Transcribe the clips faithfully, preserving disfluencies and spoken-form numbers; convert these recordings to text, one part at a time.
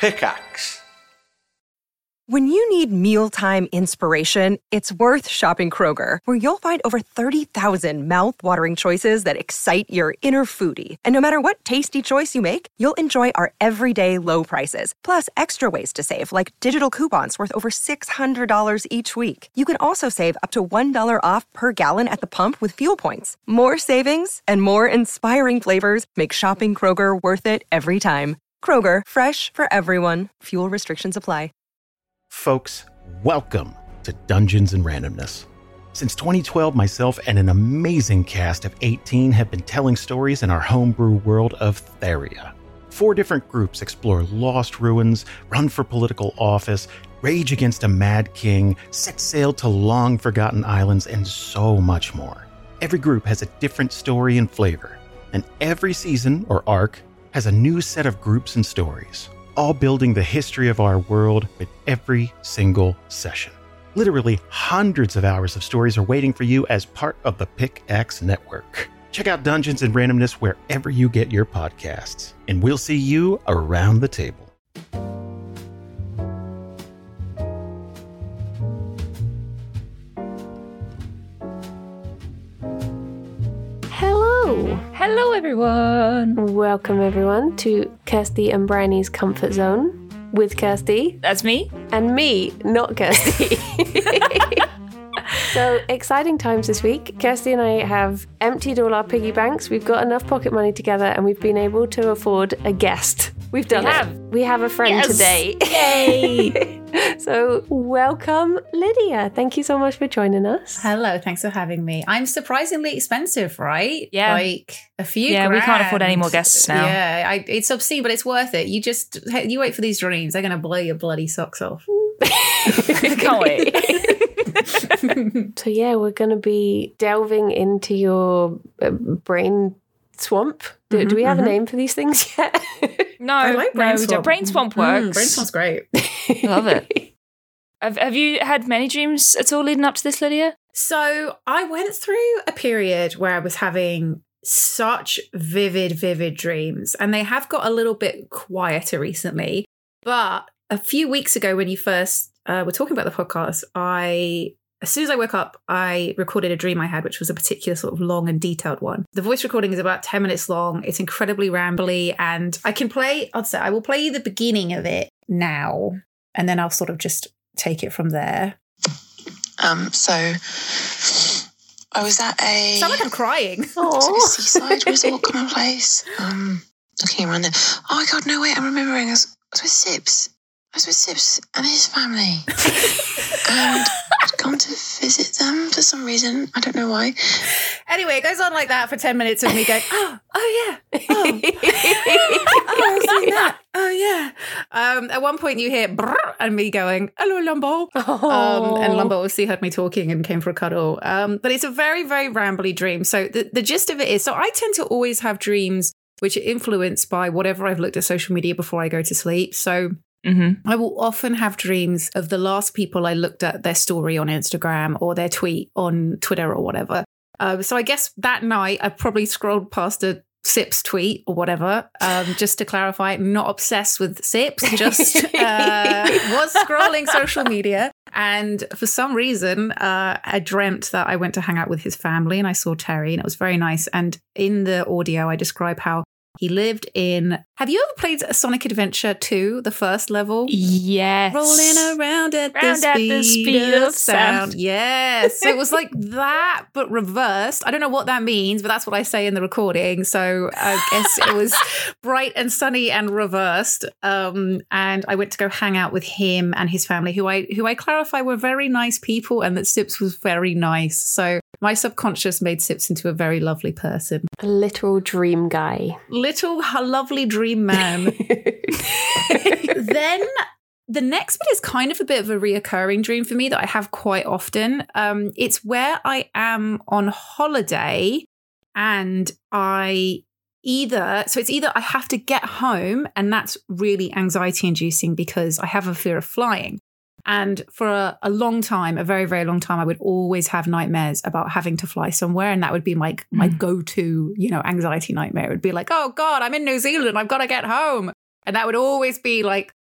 Pickaxe. When you need mealtime inspiration, it's worth shopping Kroger, where you'll find over thirty thousand mouth-watering choices that excite your inner foodie. And no matter what tasty choice you make, you'll enjoy our everyday low prices, plus extra ways to save, like digital coupons worth over six hundred dollars each week. You can also save up to one dollar off per gallon at the pump with fuel points. More savings and more inspiring flavors make shopping Kroger worth it every time. Kroger, fresh for everyone. Fuel restrictions apply. Folks, welcome to Dungeons and Randomness. Since twenty twelve, myself and an amazing cast of eighteen have been telling stories in our homebrew world of Theria. Four different groups explore lost ruins, run for political office, rage against a mad king, set sail to long-forgotten islands, and so much more. Every group has a different story and flavor, and every season, or arc, has a new set of groups and stories, all building the history of our world with every single session. Literally hundreds of hours of stories are waiting for you as part of the Pickaxe Network. Check out Dungeons and Randomness wherever you get your podcasts, and we'll see you around the table. Hello. Hello, everyone. Welcome, everyone, to Kirsty and Bryony's Comfort Zone with Kirsty. That's me. And me, not Kirsty. So, exciting times this week. Kirsty and I have emptied all our piggy banks. We've got enough pocket money together and we've been able to afford a guest. We've done we it. Have. We have a friend yes. today. Yay! So, welcome, Lydia. Thank you so much for joining us. Hello, thanks for having me. I'm surprisingly expensive, right? Yeah. Like a few Yeah, grand. we can't afford any more guests now. Yeah, I, it's obscene, but it's worth it. You just, you wait for these dreams. They're going to blow your bloody socks off. Can't wait. So, yeah, we're going to be delving into your uh, brain swamp. Do, Mm-hmm, do we have mm-hmm. a name for these things yet? No, I like brain no, we swamp. don't. Brain swamp works. Mm, brain swamp's great. Love it. Have, have you had many dreams at all leading up to this, Lydia? So I went through a period where I was having such vivid, vivid dreams, and they have got a little bit quieter recently. But a few weeks ago, when you first uh, were talking about the podcast, I, as soon as I woke up, I recorded a dream I had, which was a particular sort of long and detailed one. The voice recording is about ten minutes long. It's incredibly rambly, and I can play, I'll say, I will play you the beginning of it now, and then I'll sort of just take it from there. Um, so I was at a... I sound like I'm crying. It's like a seaside resort kind of place. Um, looking around there. Oh my God, no, wait, I'm remembering. I was, I was with Sips. I was with Sips and his family. And I'd gone to visit them for some reason. I don't know why. Anyway, it goes on like that for ten minutes of me going, oh, oh yeah. Oh, oh I've seen that. Oh, yeah. Um, at one point you hear brrr, and me going, hello, Lumbo. Oh. Um, and Lumbo obviously heard me talking and came for a cuddle. Um, but it's a very, very rambly dream. So the, the gist of it is, so I tend to always have dreams which are influenced by whatever I've looked at social media before I go to sleep. So Mm-hmm. I will often have dreams of the last people I looked at their story on Instagram or their tweet on Twitter or whatever. Um, so I guess that night I probably scrolled past a Sips tweet or whatever, um, just to clarify, not obsessed with Sips, just uh, was scrolling social media. And for some reason, uh, I dreamt that I went to hang out with his family and I saw Terry and it was very nice. And in the audio, I describe how he lived in... Have you ever played Sonic Adventure two, the first level? Yes. Rolling around at, Round the, at speed the speed of of sound. sound. Yes. So it was like that, but reversed. I don't know what that means, but that's what I say in the recording. So I guess it was bright and sunny and reversed. Um, and I went to go hang out with him and his family, who I who I clarify were very nice people, and that Sips was very nice. So my subconscious made Sips into a very lovely person. A literal dream guy. Little lovely dream man. Then the next bit is kind of a bit of a reoccurring dream for me that I have quite often. Um, it's where I am on holiday and I either, so it's either I have to get home, and that's really anxiety inducing because I have a fear of flying. And for a, a long time, a very, very long time, I would always have nightmares about having to fly somewhere. And that would be my, my mm. go-to, you know, anxiety nightmare. It would be like, oh God, I'm in New Zealand. I've got to get home. And that would always be like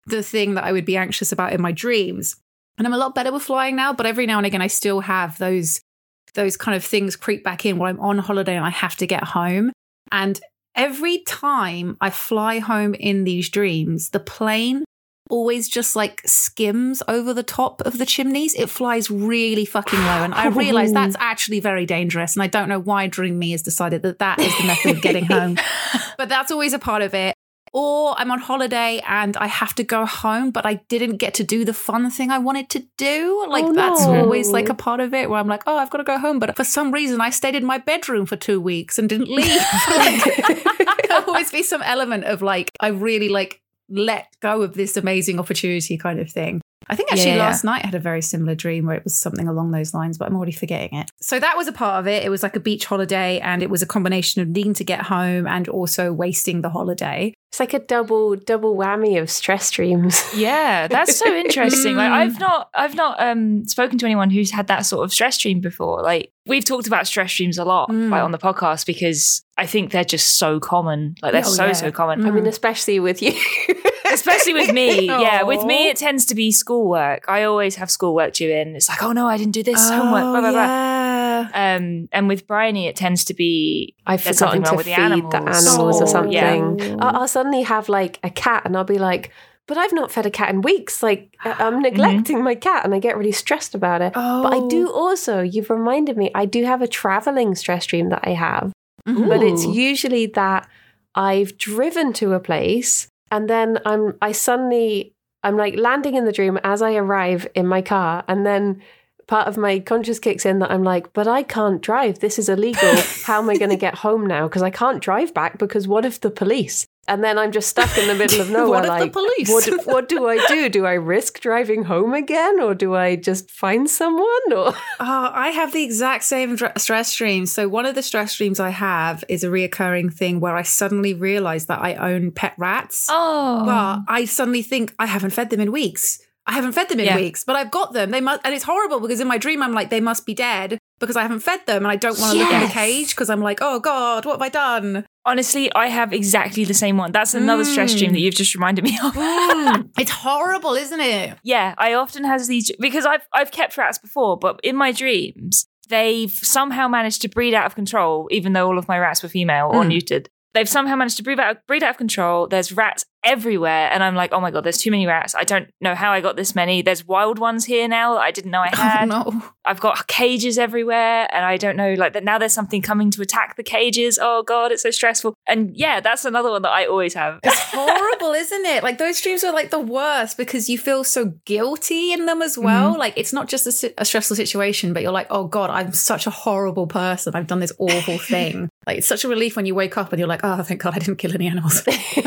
the thing that I would be anxious about in my dreams. And I'm a lot better with flying now, but every now and again I still have those those kind of things creep back in when I'm on holiday and I have to get home. And every time I fly home in these dreams, the plane always just like skims over the top of the chimneys. It flies really fucking low. And I realize that's actually very dangerous. And I don't know why Dream Me has decided that that is the method of getting home. But that's always a part of it. Or I'm on holiday and I have to go home, but I didn't get to do the fun thing I wanted to do. Like Oh, that's no. always like a part of it where I'm like, oh, I've got to go home. But for some reason, I stayed in my bedroom for two weeks and didn't leave. Like, there'll always be some element of like, I really like let go of this amazing opportunity kind of thing. I think actually Yeah. last night I had a very similar dream where it was something along those lines, but I'm already forgetting it. So that was a part of it. It was like a beach holiday and it was a combination of needing to get home and also wasting the holiday. It's like a double double whammy of stress dreams. Yeah, that's so interesting. Like Mm. I've not I've not um spoken to anyone who's had that sort of stress dream before. Like we've talked about stress dreams a lot Mm. like on the podcast because I think they're just so common. Like they're Oh, so yeah. so common. Mm. I mean, especially with you. Especially with me. Yeah, with me Aw. it tends to be schoolwork. I always have schoolwork due in. It's like, oh no, I didn't do this homework. Blah, blah, blah. yeah. Um, and with Bryony, it tends to be I've there's forgotten something wrong to with feed the animals. the animals or Oh, something. yeah. I'll, I'll suddenly have like a cat and I'll be like, but I've not fed a cat in weeks. Like I- I'm neglecting my cat and I get really stressed about it. Oh. But I do also, you've reminded me, I do have a traveling stress dream that I have. Mhm. But it's Ooh. usually that I've driven to a place and then I'm I suddenly I'm like landing in the dream as I arrive in my car and then part of my conscious kicks in that I'm like, but I can't drive. This is illegal. How am I going to get home now? Because I can't drive back because what if the police? And then I'm just stuck in the middle of nowhere. What if the like, police? What, what do I do? Do I risk driving home again, or do I just find someone? Or Oh, I have the exact same dr- stress dreams. So one of the stress dreams I have is a reoccurring thing where I suddenly realize that I own pet rats. Oh. But I suddenly think I haven't fed them in weeks. I haven't fed them in Yeah. weeks, but I've got them. They must, and it's horrible because in my dream I'm like, they must be dead because I haven't fed them, and I don't want to look in the Yes. cage because I'm like, oh God, what have I done? Honestly, I have exactly the same one. That's another stress Mm. dream that you've just reminded me of. Mm, it's horrible, isn't it? Yeah, I often has these because I've I've kept rats before, but in my dreams, they've somehow managed to breed out of control, even though all of my rats were female or Mm. neutered. They've somehow managed to breed out, breed out of control. There's rats everywhere. And I'm like, oh my God, there's too many rats. I don't know how I got this many. There's wild ones here now that I didn't know I had. Oh no. I've got cages everywhere. And I don't know, like that now there's something coming to attack the cages. Oh God, it's so stressful. And yeah, that's another one that I always have. It's horrible, isn't it? Like those dreams are like the worst because you feel so guilty in them as well. Mm-hmm. Like it's not just a, si- a stressful situation, but you're like, oh God, I'm such a horrible person. I've done this awful thing. Like it's such a relief when you wake up and you're like, oh, thank God I didn't kill any animals.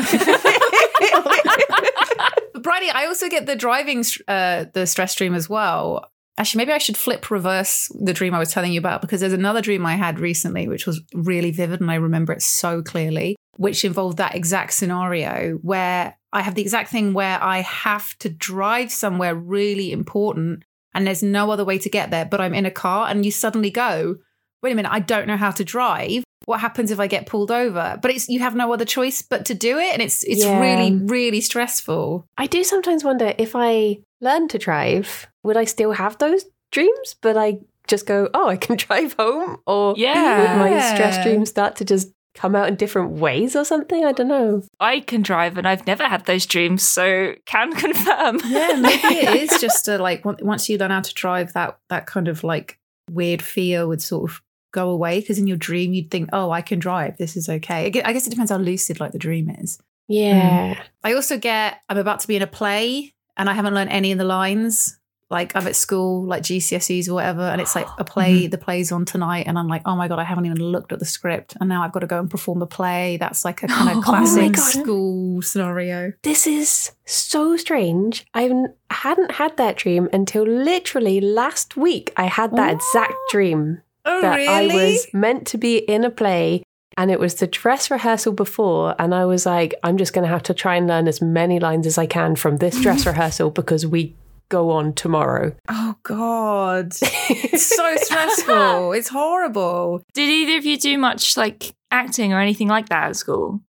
But Bridie, I also get the driving, uh, the stress dream as well. Actually, maybe I should flip reverse the dream I was telling you about because there's another dream I had recently, which was really vivid and I remember it so clearly, which involved that exact scenario where I have the exact thing where I have to drive somewhere really important and there's no other way to get there, but I'm in a car and you suddenly go, wait a minute, I don't know how to drive. What happens if I get pulled over? But it's you have no other choice but to do it. And it's it's Yeah. really, really stressful. I do sometimes wonder if I learn to drive, would I still have those dreams? But I just go, oh, I can drive home? Or Yeah. would my stress Yeah. dreams start to just come out in different ways or something? I don't know. I can drive and I've never had those dreams, so can confirm. Yeah, maybe it is just a, like on- once you learn how to drive, that that kind of like weird fear would sort of go away because in your dream you'd think, oh, I can drive. This is okay. I gue- I guess it depends how lucid like the dream is. Yeah. I also get I'm about to be in a play and I haven't learned any of the lines. Like I'm at school, like G C S Es or whatever, and it's like a play, the play's on tonight, and I'm like, oh my God, I haven't even looked at the script. And now I've got to go and perform the play. That's like a kind of Oh my classic God. school scenario. This is so strange. I n- hadn't had that dream until literally last week. I had that exact dream Oh, that I was meant to be in a play. And it was the dress rehearsal before. And I was like, I'm just going to have to try and learn as many lines as I can from this dress rehearsal because we go on tomorrow. Oh God. It's so stressful. It's horrible. Did either of you do much like acting or anything like that at school?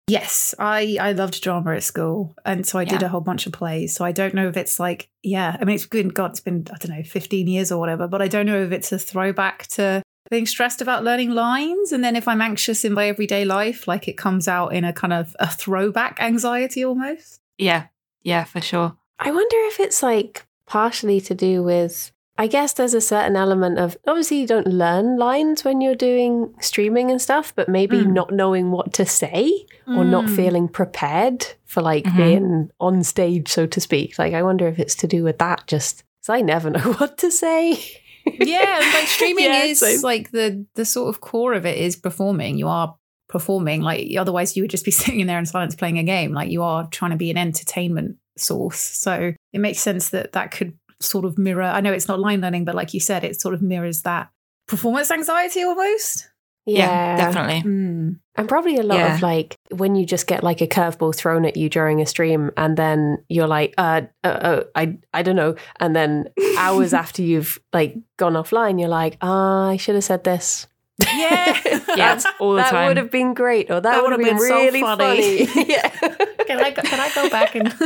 Yes, I, I loved drama at school. And so I did Yeah. a whole bunch of plays. So I don't know if it's like, yeah, I mean, it's been, God, it's been, I don't know, fifteen years or whatever, but I don't know if it's a throwback to being stressed about learning lines. And then if I'm anxious in my everyday life, like it comes out in a kind of a throwback anxiety almost. Yeah. Yeah, for sure. I wonder if it's like partially to do with, I guess there's a certain element of, obviously you don't learn lines when you're doing streaming and stuff, but maybe Mm. not knowing what to say or not Mm. feeling prepared for like Mhm. being on stage, so to speak. Like, I wonder if it's to do with that, just because I never know what to say. Yeah, like streaming Yeah, is same. like the the sort of core of it is performing. You are performing, like otherwise you would just be sitting there in silence playing a game. Like you are trying to be an entertainment source. So it makes sense that that could sort of mirror. I know it's not line learning, but like you said, it sort of mirrors that performance anxiety almost. Yeah, definitely. Mm. And probably a lot Yeah. of like when you just get like a curveball thrown at you during a stream and then you're like, uh, uh, uh I, I don't know. And then hours after you've like gone offline, you're like, ah, I should have said this. Yeah. Yeah, all the that time. would have been great, or that, That would have would've been, been so really funny. funny. yeah. Can I go, can I go back and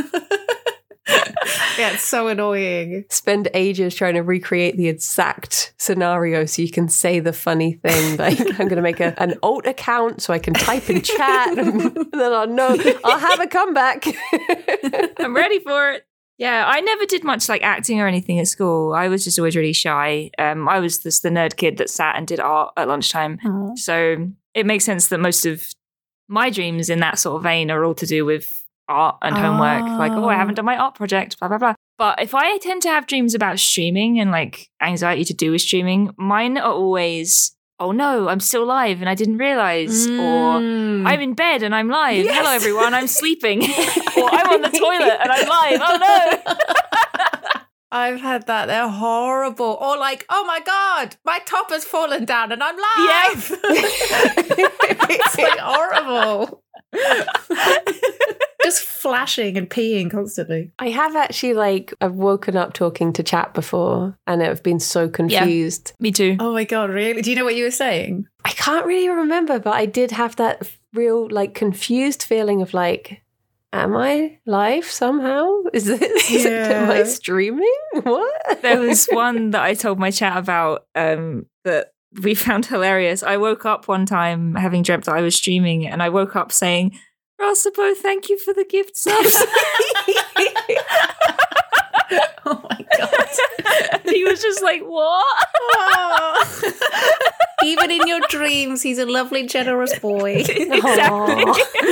yeah, it's so annoying. Spend ages trying to recreate the exact scenario so you can say the funny thing. Like, I'm going to make a, an alt account so I can type in chat, and then I'll know I'll have a comeback. I'm ready for it. Yeah, I never did much like acting or anything at school. I was just always really shy. Um, I was just the nerd kid that sat and did art at lunchtime. Oh. So it makes sense that most of my dreams in that sort of vein are all to do with art and homework. Like, oh, I haven't done my art project, blah, blah, blah. But if I tend to have dreams about streaming and like anxiety to do with streaming, mine are always, oh no, I'm still live and I didn't realize. Or Mm. I'm in bed and I'm live. Yes. Hello, everyone. I'm sleeping. Or I'm on the toilet and I'm live. Oh no. I've had that. They're horrible. Or like, oh my God, my top has fallen down and I'm live. It's like horrible. Just flashing and peeing constantly. I have actually like, I've woken up talking to chat before and I've been so confused. Me too. Oh my God, really? Do you know what you were saying? I can't really remember, but I did have that real like confused feeling of like, am I live somehow? Is this, Yeah. am I streaming? What? There was one that I told my chat about um, that we found hilarious. I woke up one time having dreamt that I was streaming, and I woke up saying, Rossabo, thank you for the gift subs. Oh my God. He was just like, what? Oh. Even in your dreams, he's a lovely, generous boy. Exactly.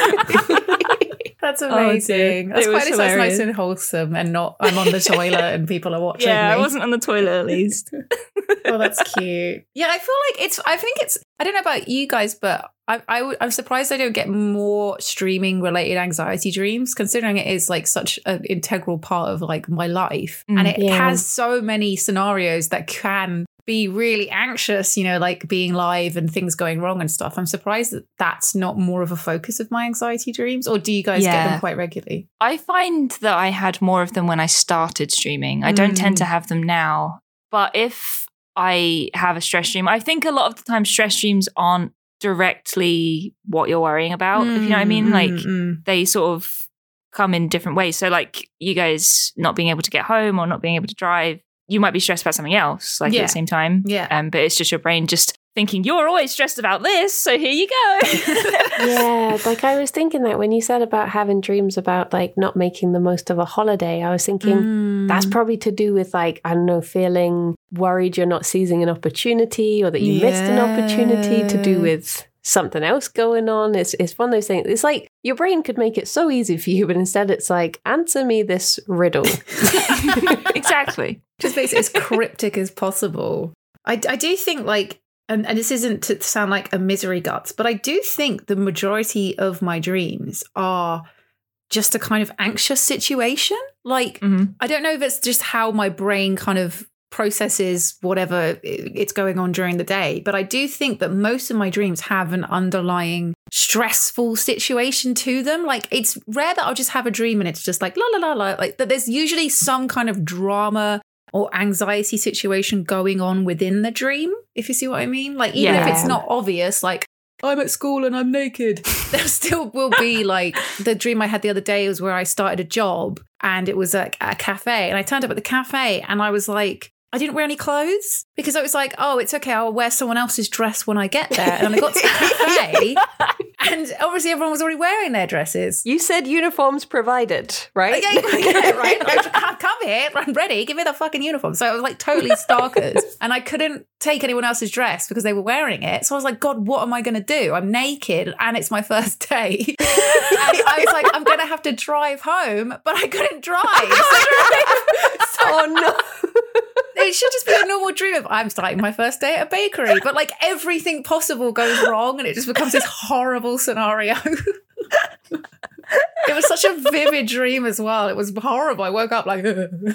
That's dear. amazing. That's It was quite nice, that's nice hilarious. and wholesome and not I'm on the toilet and people are watching Yeah, me. I wasn't on the toilet at least. Oh, that's cute. Yeah, I feel like it's, I think it's, I don't know about you guys, but I, I, w- I'm surprised I don't get more streaming related anxiety dreams, considering it is like such an integral part of like my life. Mm, and it yeah. has so many scenarios that can be really anxious, you know, like being live and things going wrong and stuff. I'm surprised that that's not more of a focus of my anxiety dreams. Or do you guys get Yeah. them quite regularly? I find that I had more of them when I started streaming. I don't tend to have them now. But if I have a stress dream, I think a lot of the time stress dreams aren't directly what you're worrying about, if you know what I mean. Like Mm, they sort of come in different ways. So like you guys not being able to get home or not being able to drive, you might be stressed about something else like Yeah. at the same time. Yeah. Um, but it's just your brain just thinking you're always stressed about this, so here you go. Yeah, like I was thinking that when you said about having dreams about like not making the most of a holiday, I was thinking Mm. that's probably to do with like, I don't know, feeling worried you're not seizing an opportunity or that you missed an opportunity to do Yeah. with something else going on. It's it's one of those things. It's like your brain could make it so easy for you, but instead it's like, answer me this riddle. Exactly. Just makes it as cryptic as possible. I, I do think like, and, and this isn't to sound like a misery guts, but I do think the majority of my dreams are just a kind of anxious situation. Like, Mhm. I don't know if it's just how my brain kind of processes whatever it's going on during the day, but I do think that most of my dreams have an underlying stressful situation to them. Like, it's rare that I'll just have a dream and it's just like la la la la. Like, that there's usually some kind of drama or anxiety situation going on within the dream, if you see what I mean. Like, even if Yeah. it's not obvious, like I'm at school and I'm naked. There still will be like the dream I had the other day was where I started a job and it was at a cafe and I turned up at the cafe and I was like, I didn't wear any clothes because I was like, oh, it's okay. I'll wear someone else's dress when I get there. And I got to the cafe and obviously everyone was already wearing their dresses. You said uniforms provided, right? Yeah, yeah, right. I come here, I'm ready. Give me the fucking uniform. So I was like totally starkers and I couldn't take anyone else's dress because they were wearing it. So I was like, God, what am I going to do? I'm naked and it's my first day. And I was like, I'm going to have to drive home, but I couldn't drive. So, oh, no. It should just be a normal dream of I'm starting my first day at a bakery, but like everything possible goes wrong and it just becomes this horrible scenario. It was such a vivid dream as well. It was horrible. I woke up like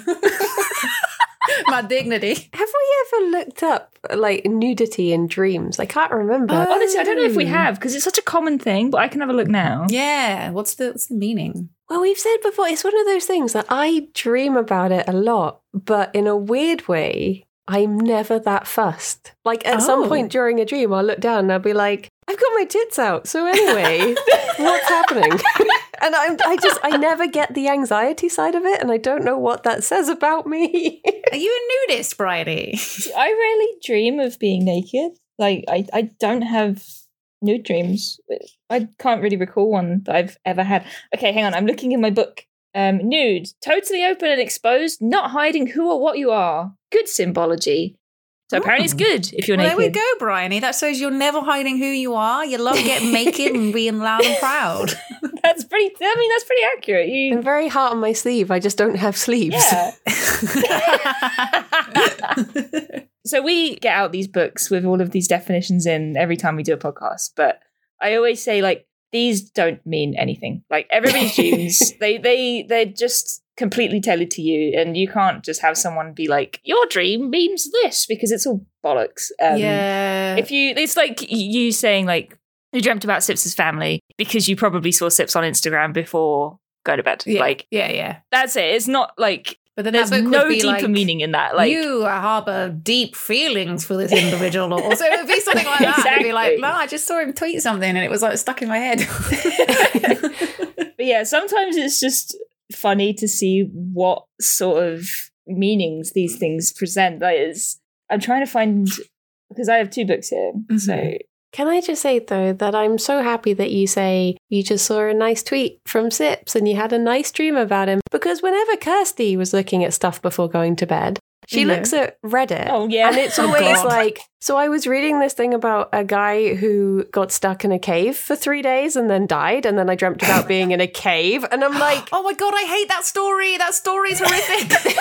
my dignity. Have we ever looked up like nudity in dreams? I can't remember. Oh. Honestly, I don't know if we have because it's such a common thing, but I can have a look now. Yeah. What's the what's the meaning? Well, we've said before, it's one of those things that I dream about it a lot, but in a weird way, I'm never that fussed. Like at Oh. some point during a dream, I'll look down and I'll be like, I've got my tits out. So anyway, what's happening? And I'm, I just, I never get the anxiety side of it. And I don't know what that says about me. Are you a nudist, Bridie? I rarely dream of being naked. Like, I, I don't have nude dreams. I can't really recall one that I've ever had. Okay, hang on. I'm looking in my book. Um, nude, totally open and exposed, not hiding who or what you are. Good symbology. So apparently it's good if you're Well, naked. there we go, Bryony. That shows you're never hiding who you are. You love getting naked and being loud and proud. That's pretty, I mean, that's pretty accurate. I'm You, very hard on my sleeve. I just don't have sleeves. yeah. So we get out these books with all of these definitions in every time we do a podcast, but I always say, like, these don't mean anything. Like, everybody's dreams, they they they're just completely tailored to you, and you can't just have someone be like, your dream means this, because it's all bollocks. Um, yeah. If you, it's like you saying, like, you dreamt about Sips's family because you probably saw Sips on Instagram before going to bed. yeah. Like, yeah, yeah. that's it. It's not like, But then there's that book no would be deeper like, meaning in that. Like, you harbour deep feelings for this individual. Or so it would be something like that. It'd be like, Exactly. no, I just saw him tweet something and it was like stuck in my head. but yeah, sometimes it's just funny to see what sort of meanings these things present. That is, I'm trying to find, because I have two books here. Mm-hmm. So Can I just say, though, that I'm so happy that you say you just saw a nice tweet from Sips and you had a nice dream about him. Because whenever Kirsty was looking at stuff before going to bed, she Yeah. looks at Reddit. Oh, yeah. And it's Oh, always God. like, so I was reading this thing about a guy who got stuck in a cave for three days and then died. And then I dreamt about being in a cave. And I'm like, Oh my God, I hate that story. That story's horrific.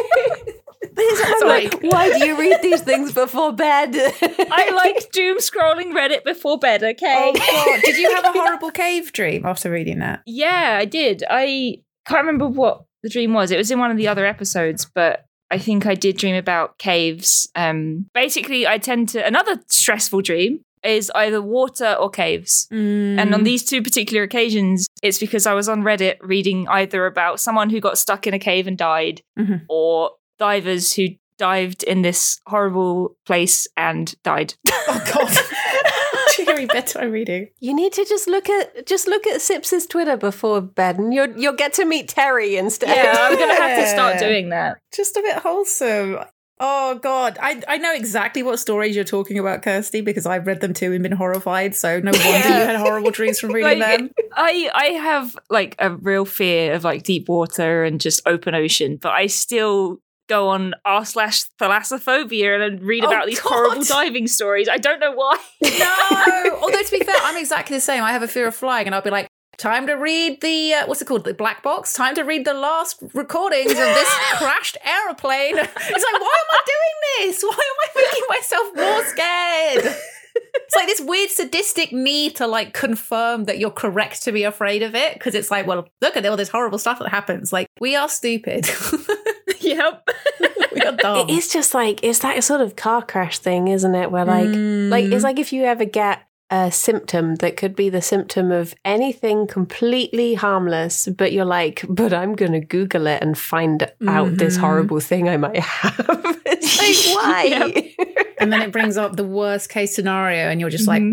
I'm Sorry. like, why do you read these things before bed? I like doom scrolling Reddit before bed, okay? Oh God, did you have a horrible cave dream after reading that? Yeah, I did. I can't remember what the dream was. It was in one of the other episodes, but I think I did dream about caves. Um, basically, I tend to... Another stressful dream is either water or caves. And on these two particular occasions, it's because I was on Reddit reading either about someone who got stuck in a cave and died, Mhm. or divers who dived in this horrible place and died. Oh God. Cheery bedtime reading. You need to just look at just look at Sips's Twitter before bed, and you'll you'll get to meet Terry instead. Yeah, I'm going to have to start Yeah. doing that. Just a bit wholesome. Oh God, I I know exactly what stories you're talking about, Kirsty, because I've read them too and been horrified. So no wonder you had horrible dreams from reading Like, them. I I have like a real fear of like deep water and just open ocean, but I still go on r slash thalassophobia and read Oh, about these God. horrible diving stories. I don't know why. No. Although to be fair, I'm exactly the same. I have a fear of flying, and I'll be like, time to read the uh, what's it called, the black box. Time to read the last recordings of this crashed aeroplane. It's like, why am I doing this? Why am I making myself more scared? It's like this weird sadistic need to like confirm that you're correct to be afraid of it, because it's like, well, look at all this horrible stuff that happens. Like, we are stupid. Yep. We are dumb. It is just like, it's that sort of car crash thing, isn't it? Where like, Mm. like it's like if you ever get a symptom that could be the symptom of anything completely harmless, but you're like, but I'm going to Google it and find out this Mhm. horrible thing I might have. It's like, why? And then it brings up the worst case scenario, and you're just Mhm. like, well,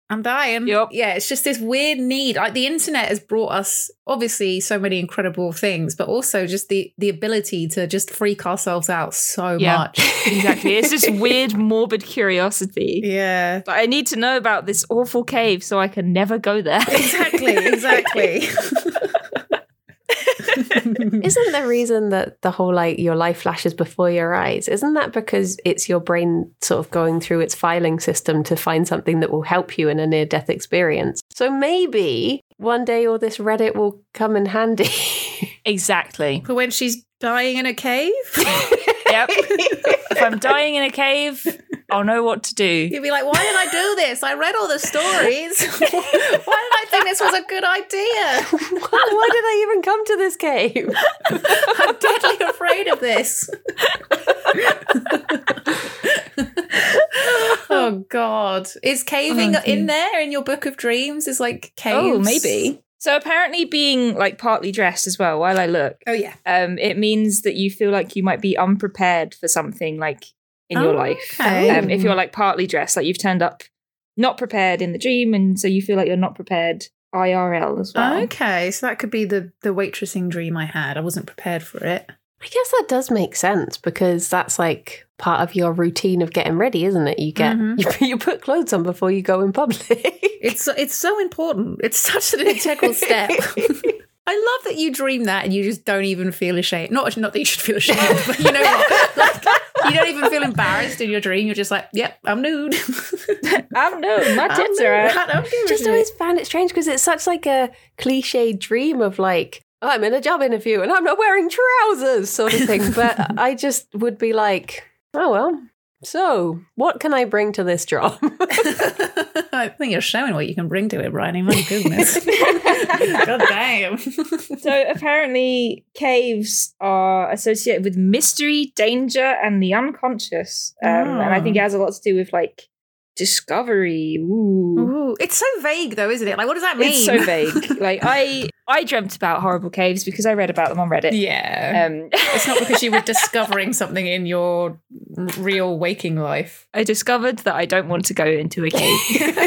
I'm dying. Yep. Yeah, it's just this weird need. Like the internet has brought us obviously so many incredible things, but also just the the ability to just freak ourselves out so Yeah. much. Exactly. It's this weird, morbid curiosity. Yeah. But I need to know about this awful cave so I can never go there. Exactly, exactly. Isn't the reason that the whole like your life flashes before your eyes, isn't that because it's your brain sort of going through its filing system to find something that will help you in a near-death experience? So maybe one day all this Reddit will come in handy. Exactly. For when she's dying in a cave? Yep. If I'm dying in a cave, I'll know what to do. You'd be like, why did I do this? I read all the stories. Why did I think this was a good idea? Why did I even come to this cave? I'm deadly afraid of this. Oh, God. Is caving Oh, in there in your book of dreams? Is like caves? Oh, maybe. So apparently being like partly dressed as well while I look, Oh, yeah. um, it means that you feel like you might be unprepared for something like in your Oh, life. okay. Um, if you're like partly dressed, like you've turned up not prepared in the dream, and so you feel like you're not prepared I R L as well. Okay, so that could be the, the waitressing dream I had. I wasn't prepared for it. I guess that does make sense because that's like part of your routine of getting ready, isn't it? You get Mhm. you, you put clothes on before you go in public. It's it's so important. It's such an integral step. I love that you dream that and you just don't even feel ashamed. Not not that you should feel ashamed, but you know what? Like, you don't even feel embarrassed in your dream. You're just like, yep, I'm nude. I'm nude. My I'm tits nude. are out. I don't give a Just shit. always found it strange because it's such like a cliche dream of like, oh, I'm in a job interview and I'm not wearing trousers sort of thing. But I just would be like, oh, well, so what can I bring to this job? I think you're showing what you can bring to it, Bryony. My goodness. God damn. So apparently caves are associated with mystery, danger, and the unconscious. Um, And I think it has a lot to do with like discovery. Ooh. Ooh, it's so vague though, isn't it? Like, what does that mean? It's so vague. Like I I dreamt about horrible caves because I read about them on Reddit. Yeah. Um, It's not because you were discovering something in your real waking life. I discovered that I don't want to go into a cave.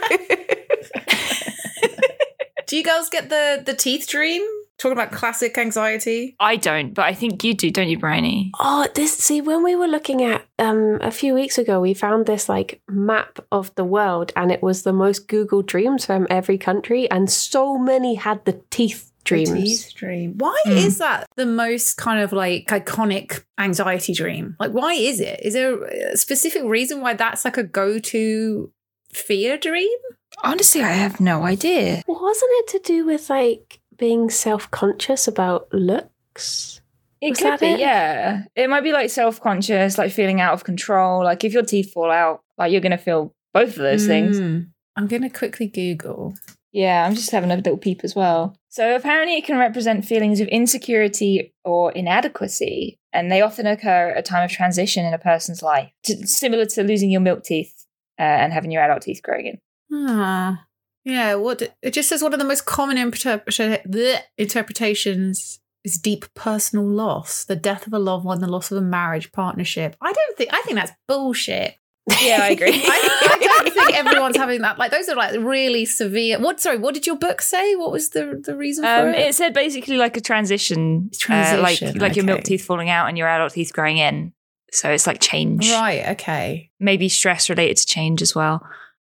Do you girls get the the teeth dream? Talking about classic anxiety. I don't, but I think you do, don't you, Bryony? Oh, this, see, when we were looking at, um, a few weeks ago, we found this like map of the world and it was the most Googled dreams from every country. And so many had the teeth dreams. The teeth dream. Why Mm. is that the most kind of like iconic anxiety dream? Like, why is it? Is there a specific reason why that's like a go-to fear dream? Honestly, I have no idea. Wasn't it to do with like being self-conscious about looks? It Was could that be, it? yeah. It might be like self-conscious, like feeling out of control. Like if your teeth fall out, like you're going to feel both of those things. Mm. I'm going to quickly Google. Yeah, I'm just having a little peep as well. So apparently it can represent feelings of insecurity or inadequacy, and they often occur at a time of transition in a person's life, t- similar to losing your milk teeth uh, and having your adult teeth growing in. Ah. Yeah, what it just says one of the most common interpreta- bleh, interpretations is deep personal loss, the death of a loved one, the loss of a marriage partnership. I don't think I think that's bullshit. Yeah, I agree. I, I don't think everyone's having that. Like those are like really severe. What? Sorry, what did your book say? What was the the reason for Um, it? it said basically like a transition, Transition, uh, like like your milk okay. teeth falling out and your adult teeth growing in. So it's like change, Right. Okay. maybe stress related to change as well.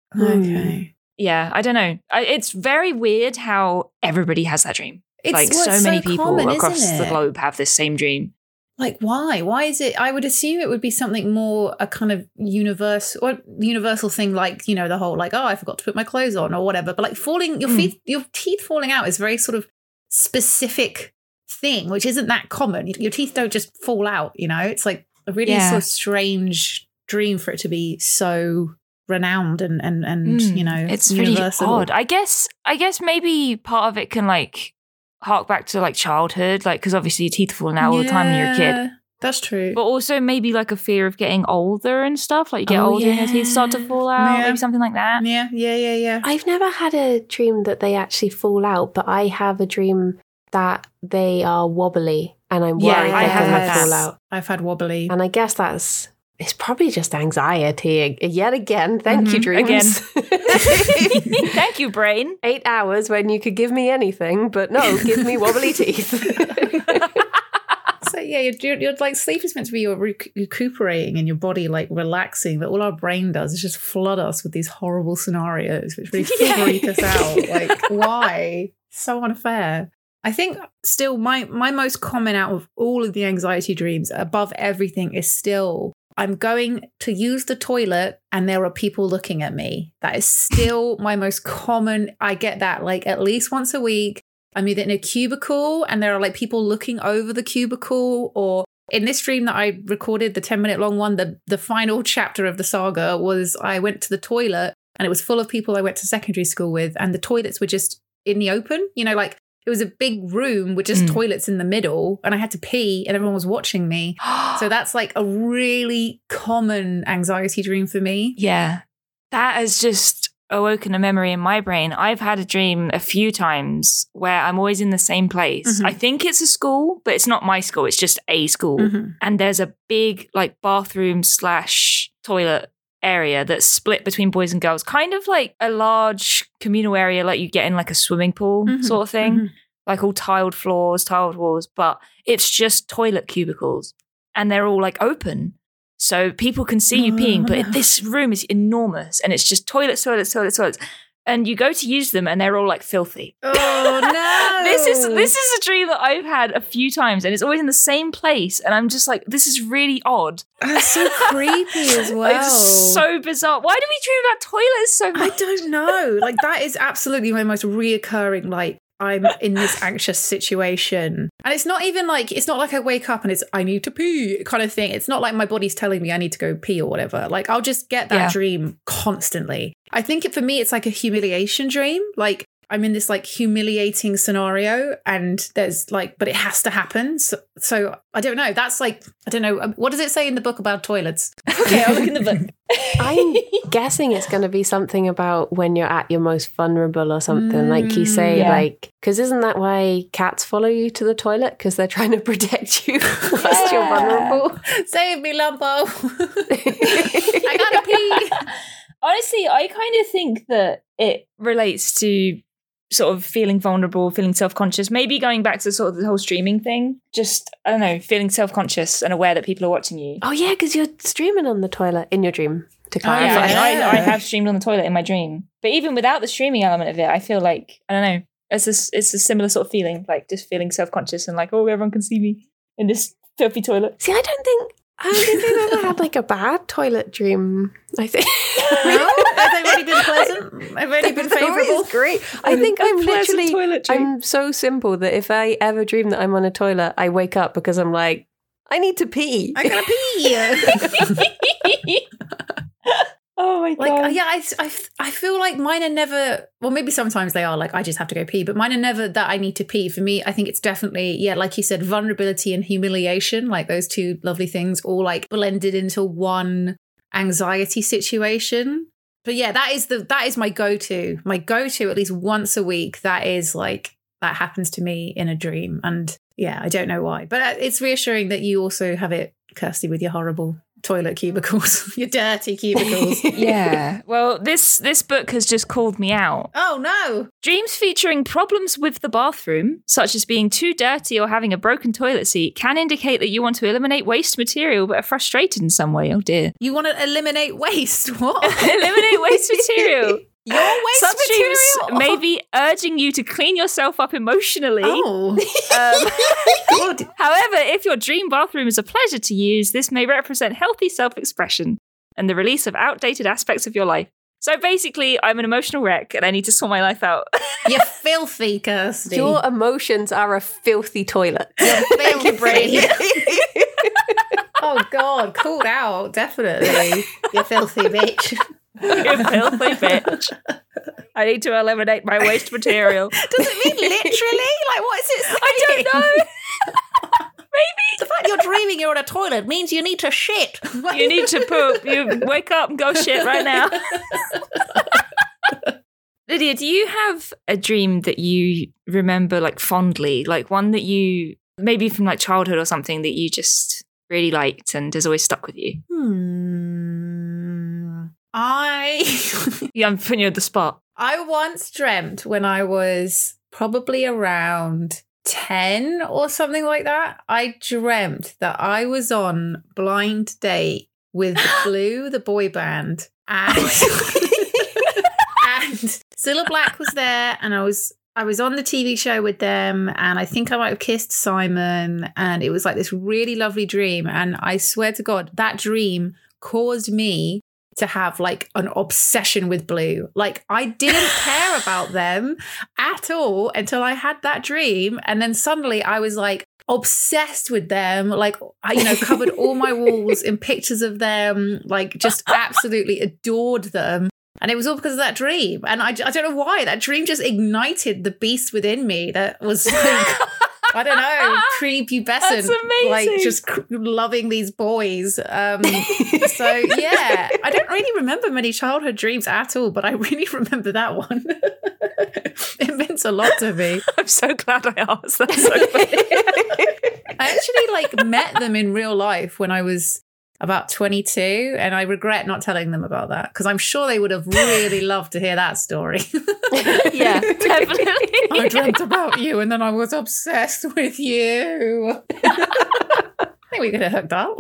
Okay. Yeah, I don't know. I, it's very weird how everybody has that dream. It's like well, so it's many people common, across isn't the it? globe have this same dream. Like why? Why is it? I would assume it would be something more a kind of universe or universal thing, like you know the whole like oh I forgot to put my clothes on or whatever. But like falling your Mm. feet, your teeth falling out is very sort of specific thing, which isn't that common. Your teeth don't just fall out. You know, it's like a really Yeah. sort of strange dream for it to be so renowned and and and Mm, you know it's really universal. odd. I guess. I guess maybe part of it can like hark back to like childhood, like because obviously your teeth are falling out all the time when you're a kid. Yeah, that's true. But also maybe like a fear of getting older and stuff. Like you get Oh, older and your teeth start to yeah. fall out. Yeah. Maybe something like that. yeah, yeah, yeah, yeah. I've never had a dream that they actually fall out, but I have a dream that they are wobbly and I'm Yeah, worried I they're have going had to fall that. out. I've had wobbly. And I guess that's It's probably just anxiety yet again. Thank Mhm, you, dreams. again. Thank you, brain. Eight hours when you could give me anything, but no, give me wobbly teeth. So yeah, you're, you're like sleep is meant to be you're rec- recuperating and your body like relaxing, but all our brain does is just flood us with these horrible scenarios, which really Yeah. freak us out. Like, why? So unfair. I think still my my most common out of all of the anxiety dreams, above everything, is still I'm going to use the toilet and there are people looking at me. That is still my most common. I get that like at least once a week. I'm either in a cubicle and there are like people looking over the cubicle, or in this dream that I recorded, the ten minute long one, the, the final chapter of the saga was I went to the toilet and it was full of people I went to secondary school with, and the toilets were just in the open, you know, like it was a big room with just Mm. toilets in the middle, and I had to pee and everyone was watching me. So that's like a really common anxiety dream for me. Yeah. That has just awoken a memory in my brain. I've had a dream a few times where I'm always in the same place. Mhm. I think it's a school, but it's not my school. It's just a school. Mhm. And there's a big like bathroom slash toilet area that's split between boys and girls, kind of like a large communal area like you get in like a swimming pool Mhm. sort of thing, Mhm. like all tiled floors, tiled walls, but it's just toilet cubicles and they're all like open. So people can see you peeing, but this room is enormous and it's just toilets, toilets, toilets, toilets. And you go to use them and they're all like filthy. Oh no. This is this is a dream that I've had a few times and it's always in the same place. And I'm just like, this is really odd. That's so creepy as well. It's so bizarre. Why do we dream about toilets so I much? don't know. Like that is absolutely my most reoccurring, like I'm in this anxious situation. And it's not even like, it's not like I wake up and it's, I need to pee kind of thing. It's not like my body's telling me I need to go pee or whatever. Like I'll just get that Yeah. dream constantly. I think it, for me, it's like a humiliation dream. Like I'm in this like humiliating scenario and there's like, but it has to happen. So, so I don't know. That's like, I don't know. What does it say in the book about toilets? Okay, I'll look in the book. I'm guessing it's going to be something about when you're at your most vulnerable or something. Like you say, yeah. like, because isn't that why cats follow you to the toilet? Because they're trying to protect you whilst you're vulnerable. Save me, Lumbo. I gotta pee. Honestly, I kind of think that it relates to sort of feeling vulnerable, feeling self-conscious, maybe going back to sort of the whole streaming thing. Just, I don't know, feeling self-conscious and aware that people are watching you. Oh, yeah, because you're streaming on the toilet in your dream, to Oh, yeah, clarify. and I, I have streamed on the toilet in my dream. But even without the streaming element of it, I feel like, I don't know, it's a, it's a similar sort of feeling, like just feeling self-conscious and like, oh, everyone can see me in this filthy toilet. See, I don't think... I don't think I've ever had like a bad toilet dream. I think No? Have they really been pleasant? Have they really been favourable? It's great. I think I'm pleasant literally toilet dream. I'm so simple that if I ever dream that I'm on a toilet, I wake up because I'm like, I need to pee. I gotta pee. Oh my Like, god. yeah, I, I, I feel like mine are never, well, maybe sometimes they are like, I just have to go pee, but mine are never that I need to pee. For me, I think it's definitely, yeah, like you said, vulnerability and humiliation, like those two lovely things all like blended into one anxiety situation. But yeah, that is the, that is my go-to, my go-to at least once a week. That is like, that happens to me in a dream. And yeah, I don't know why, but it's reassuring that you also have it, Kirsty, with your horrible toilet cubicles, your dirty cubicles. Yeah. Well, this this book has just called me out. Oh no. Dreams featuring problems with the bathroom, such as being too dirty or having a broken toilet seat, can indicate that you want to eliminate waste material but are frustrated in some way. Oh dear. You want to eliminate waste? What? Eliminate waste material. Your waste Some material? dreams may be urging you to clean yourself up emotionally. Oh. Um, God. However, if your dream bathroom is a pleasure to use, this may represent healthy self-expression and the release of outdated aspects of your life. So basically, I'm an emotional wreck and I need to sort my life out. You're filthy, Kirsty. Your emotions are a filthy toilet. You're filthy. Oh God, called out, definitely. You filthy bitch. You filthy bitch. I need to eliminate my waste material. Does it mean literally? Like, what is it saying? I don't know. Maybe. The fact you're dreaming you're in a toilet means you need to shit. You need to poop. You wake up and go shit right now. Lydia, do you have a dream that you remember like fondly? Like one that you, maybe from like childhood or something that you just really liked and has always stuck with you? Hmm. I Yeah, I'm putting you at the spot. I once dreamt when I was probably around ten or something like that. I dreamt that I was on Blind Date with Blue, the boy band, and, and Cilla Black was there, and I was I was on the T V show with them, and I think I might have kissed Simon, and it was like this really lovely dream. And I swear to God, that dream caused me to have like an obsession with Blue. Like I didn't care about them at all until I had that dream. And then suddenly I was like obsessed with them. Like I, you know, covered all my walls in pictures of them, like just absolutely adored them. And it was all because of that dream. And I, I don't know why. That dream just ignited the beast within me that was like, I don't know, prepubescent, like just cr- loving these boys. Um, so yeah, I don't really remember many childhood dreams at all, but I really remember that one. It meant a lot to me. I'm so glad I asked. That's so funny. I actually like met them in real life when I was about twenty-two, and I regret not telling them about that because I'm sure they would have really loved to hear that story. Yeah, definitely. I dreamt about you and then I was obsessed with you. I think we could have hooked up.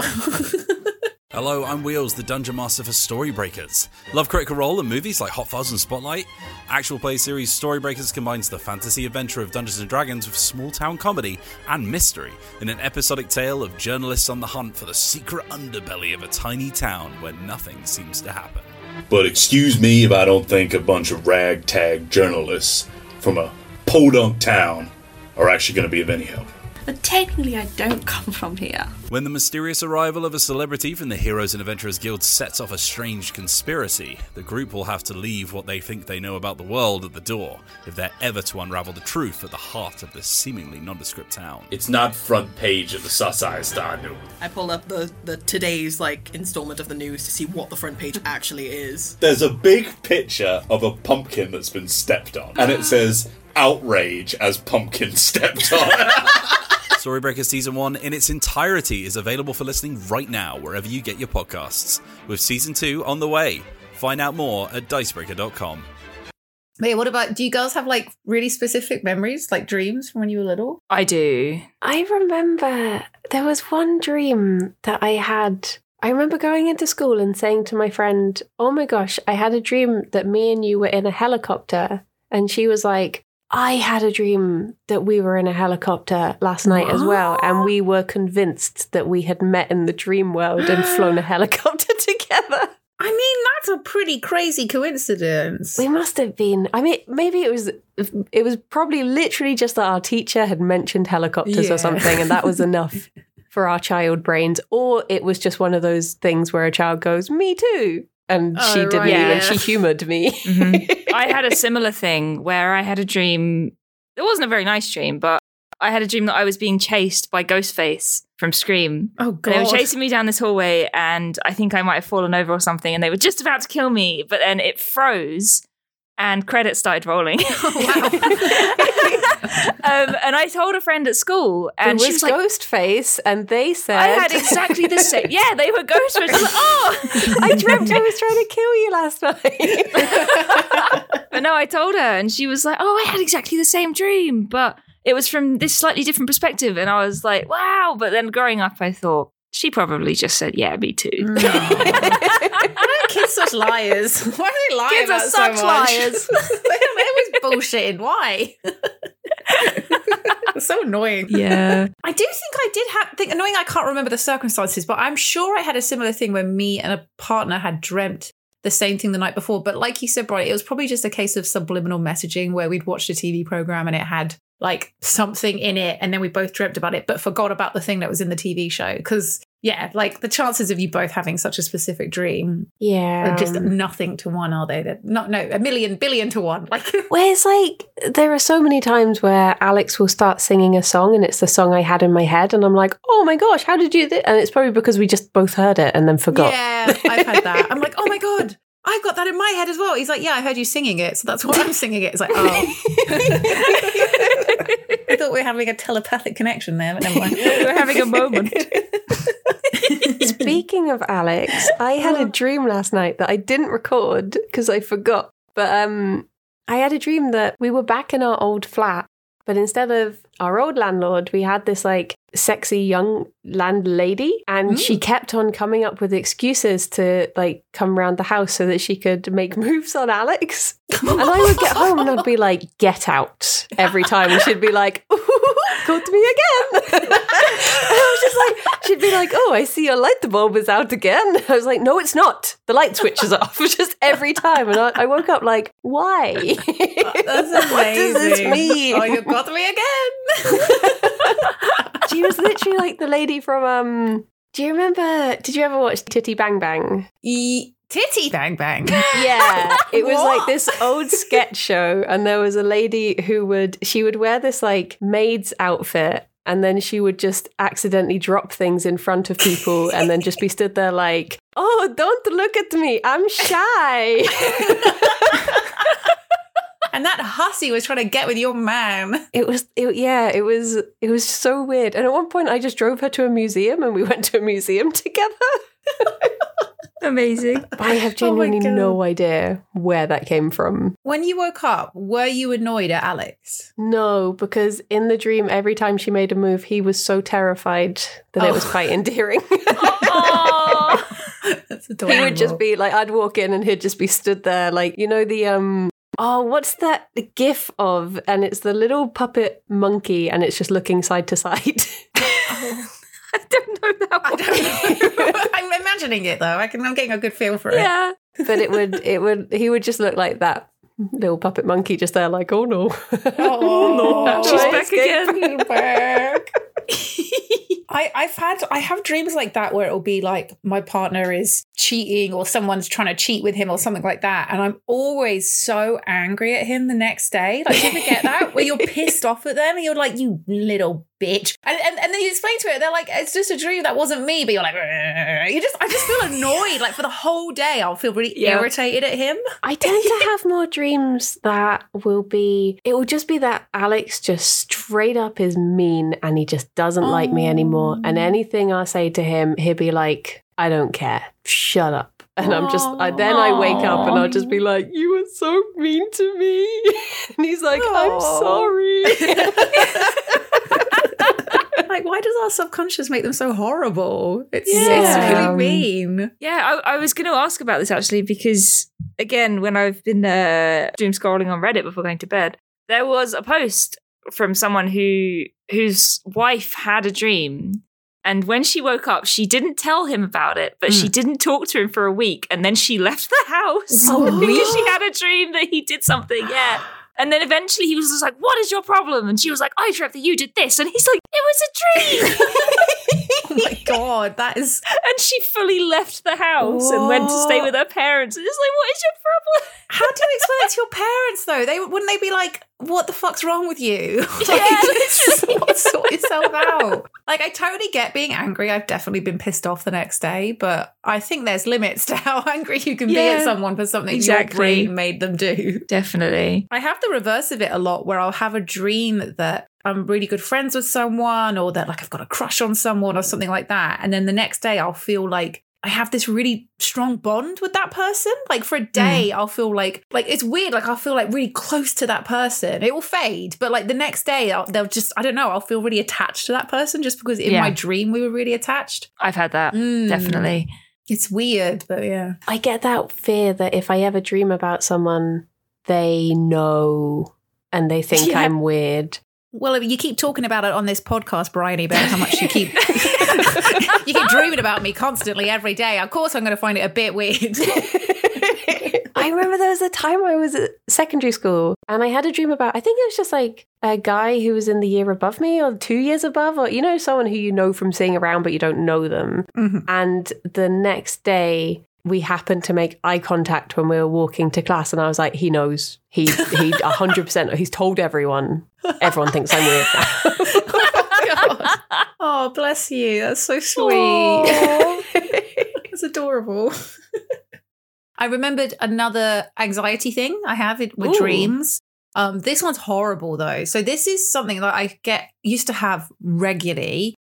Hello, I'm Wheels, the Dungeon Master for Storybreakers. Love Critical Role and movies like Hot Fuzz and Spotlight? Actual play series Storybreakers combines the fantasy adventure of Dungeons and Dragons with small-town comedy and mystery in an episodic tale of journalists on the hunt for the secret underbelly of a tiny town where nothing seems to happen. But excuse me if I don't think a bunch of ragtag journalists from a podunk town are actually going to be of any help. But technically I don't come from here. When the mysterious arrival of a celebrity from the Heroes and Adventurers Guild sets off a strange conspiracy, the group will have to leave what they think they know about the world at the door if they're ever to unravel the truth at the heart of this seemingly nondescript town. It's not front page of the Sussex Star News. I pulled up the, the today's like installment of the news to see what the front page actually is. There's a big picture of a pumpkin that's been stepped on, and it says, outrage as pumpkin stepped on. Storybreakers Season one in its entirety is available for listening right now wherever you get your podcasts, with Season two on the way. Find out more at dicebreaker dot com. Wait, what about, do you girls have like really specific memories, like dreams from when you were little? I do. I remember there was one dream that I had. I remember going into school and saying to my friend, oh my gosh, I had a dream that me and you were in a helicopter. And she was like, I had a dream that we were in a helicopter last night as well, and we were convinced that we had met in the dream world and flown a helicopter together. I mean, that's a pretty crazy coincidence. We must have been. I mean, maybe it was it was probably literally just that our teacher had mentioned helicopters Yeah. or something, and that was enough for our child brains. Or it was just one of those things where a child goes, me too. And Oh, she didn't right. even, Yeah. she humoured me. Mm-hmm. I had a similar thing where I had a dream. It wasn't a very nice dream, but I had a dream that I was being chased by Ghostface from Scream. Oh, And they were God. chasing me down this hallway, and I think I might have fallen over or something, and they were just about to kill me, but then it froze, and credits started rolling. um, and I told a friend at school, and it she was was like, Ghostface, and they said... I had exactly the same. Yeah, they were Ghostface. I was like, oh! I dreamt I was trying to kill you last night. But no, I told her, and she was like, oh, I had exactly the same dream, but it was from this slightly different perspective. And I was like, wow. But then growing up, I thought, she probably just said, yeah, me too. No. Why are kids such liars? Why are they lying Kids are about such so much? liars. They're always bullshitting. Why? It's so annoying. Yeah. I do think I did have, think, annoying I can't remember the circumstances, but I'm sure I had a similar thing where me and a partner had dreamt the same thing the night before. But like you said, Brian, it was probably just a case of subliminal messaging where we'd watched a T V program and it had like something in it, and then we both dreamt about it but forgot about the thing that was in the T V show. Because yeah, like the chances of you both having such a specific dream Yeah. are just nothing to one, are they? They're not, no, a million billion to one. Like Where it's like, there are so many times where Alex will start singing a song and it's the song I had in my head, and I'm like, oh my gosh, how did you do that? And it's probably because we just both heard it and then forgot. yeah, I've had that. I'm like, oh my God, I've got that in my head as well. He's like, yeah, I heard you singing it, so that's why I'm singing it. It's like, oh. I thought we were having a telepathic connection there, but never mind. We're having a moment. Speaking of Alex, I had a dream last night that I didn't record because I forgot. But um, I had a dream that we were back in our old flat, but instead of our old landlord, we had this like sexy young landlady, and mm. she kept on coming up with excuses to like come around the house so that she could make moves on Alex. And I would get home and I'd be like, get out every time. And she'd be like, go to me again. And I was just like, she'd be like, oh, I see your light bulb is out again. I was like, no, it's not. The light switch is off just every time. And I, I woke up like, why? That's amazing. What does this mean? Oh, you got me again. She was literally like the lady from, um, do you remember, did you ever watch Titty Bang Bang? E- Titty Bang Bang? Yeah. It was What? like this old sketch show, and there was a lady who would, she would wear this like maid's outfit, and then she would just accidentally drop things in front of people and then just be stood there like, oh, don't look at me, I'm shy. And that hussy was trying to get with your man. It was, it, yeah, it was, it was so weird. And at one point I just drove her to a museum and we went to a museum together. Amazing. I have genuinely God. no idea where that came from. When you woke up, were you annoyed at Alex? No, because in the dream, every time she made a move, he was so terrified that Oh. it was quite endearing. That's adorable. He would just be like, I'd walk in and he'd just be stood there like, you know, the, um, oh, what's that gif of? And it's the little puppet monkey and it's just looking side to side. I don't know that one. I don't know. I'm imagining it though. I can, I'm getting a good feel for it. Yeah. But it would, it would, he would just look like that little puppet monkey just there like, oh no. Oh, no. She's Why back is it again. back. I, I've had I have dreams like that where it'll be like my partner is cheating or someone's trying to cheat with him or something like that, and I'm always so angry at him the next day. Like, do you ever get that where you're pissed off at them and you're like, you little bitch, and and, and then you explain to it, they're like, it's just a dream, that wasn't me, but you're like, "Ugh." you just I just feel annoyed. Like for the whole day I'll feel really Yeah. irritated at him. I tend to have more dreams that will be, it will just be that Alex just straight up is mean and he just doesn't like me anymore. And anything I say to him, he'll be like, I don't care. Shut up. And I'm just, I, then I wake up and I'll just be like, you were so mean to me. And he's like, I'm sorry. Like, why does our subconscious make them so horrible? It's, Yeah. it's really mean. Yeah, I, I was going to ask about this actually because, again, when I've been uh, doom scrolling on Reddit before going to bed, there was a post from someone who whose wife had a dream. And when she woke up, she didn't tell him about it, but Mm. she didn't talk to him for a week. And then she left the house Oh, because she had a dream that he did something. Yeah. And then eventually he was just like, what is your problem? And she was like, I dreamt that you did this. And he's like, it was a dream. Oh my God, that is... And she fully left the house and went to stay with her parents. And it's like, what is your problem? How do you explain it to your parents, though? They wouldn't they be like, what the fuck's wrong with you? Like, Yeah, sort, sort yourself out. Like, I totally get being angry. I've definitely been pissed off the next day, but I think there's limits to how angry you can be Yeah, at someone for something exactly. your brain made them do. Definitely. I have the reverse of it a lot where I'll have a dream that I'm really good friends with someone or that like I've got a crush on someone or something like that. And then the next day I'll feel like I have this really strong bond with that person. Like for a day, mm. I'll feel like, like it's weird. Like I'll feel like really close to that person. It will fade. But like the next day, I'll, they'll just, I don't know, I'll feel really attached to that person just because in Yeah. my dream we were really attached. I've had that. Mm. Definitely. It's weird, but yeah. I get that fear that if I ever dream about someone, they know and they think Yeah. I'm weird. Well, you keep talking about it on this podcast, Bryony, about how much you keep you keep dreaming about me constantly every day. Of course, I'm going to find it a bit weird. I remember there was a time I was at secondary school and I had a dream about, I think it was just like a guy who was in the year above me or two years above, or, you know, someone who you know from seeing around, but you don't know them. Mm-hmm. And the next day, we happened to make eye contact when we were walking to class, and I was like, he knows. He he one hundred percent, he's told everyone. Everyone thinks I'm weird now. Oh, God. Oh, bless you. That's so sweet. That's adorable. I remembered another anxiety thing I have with Ooh. dreams. Um, this one's horrible, though. So this is something that I get used to have regularly.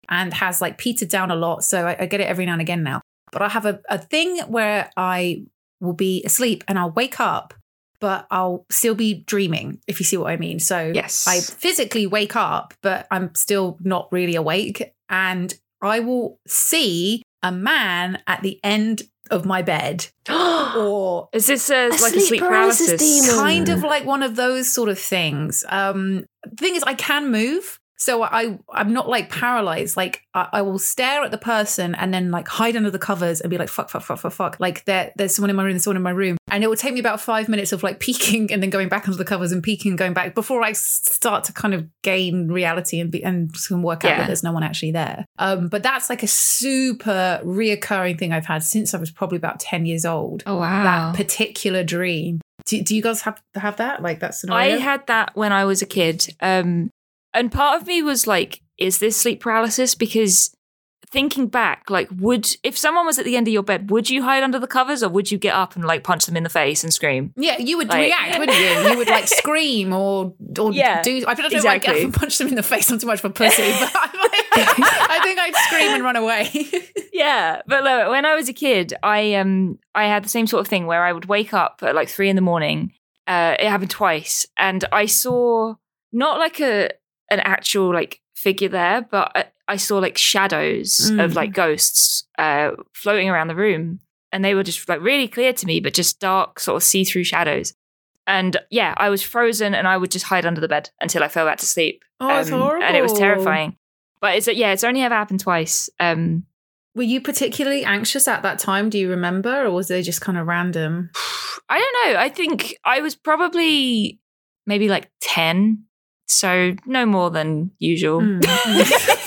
and has like petered down a lot. So I, I get it every now and again now. But I have a, a thing where I will be asleep and I'll wake up, but I'll still be dreaming, if you see what I mean. So yes. I physically wake up, but I'm still not really awake. And I will see a man at the end of my bed. Or is this a, a like sleep a sleep paralysis? paralysis demon? Kind of like one of those sort of things. Um, the thing is, I can move. So I, I'm not like paralyzed. Like I, I will stare at the person and then like hide under the covers and be like, fuck, fuck, fuck, fuck, fuck. Like there, there's someone in my room, there's someone in my room. And it will take me about five minutes of like peeking and then going back under the covers and peeking and going back before I start to kind of gain reality and be, and can work out Yeah. that there's no one actually there. Um, but that's like a super reoccurring thing I've had since I was probably about ten years old. Oh, wow. That particular dream. Do, do you guys have have that? Like that scenario? I had that when I was a kid. Um, and part of me was like, is this sleep paralysis? Because thinking back, like, would, if someone was at the end of your bed, would you hide under the covers or would you get up and like punch them in the face and scream? Yeah, you would Like- react, wouldn't you? You would like scream or or Yeah, do. I don't know exactly. if I get punch them in the face. I'm too much of a pussy, but I, I think I'd scream and run away. Yeah, but look, when I was a kid, I um I had the same sort of thing where I would wake up at like three in the morning. Uh, it happened twice, and I saw not like a an actual like figure there, but I, I saw like shadows Mm. of like ghosts uh, floating around the room, and they were just like really clear to me, but just dark sort of see through shadows. And yeah, I was frozen, and I would just hide under the bed until I fell back to sleep. Oh, it's horrible. And it was terrifying. But it's yeah, it's only ever happened twice. Um, Were you particularly anxious at that time? Do you remember, or was they just kind of random? I don't know. I think I was probably maybe like ten, so no more than usual. Mm.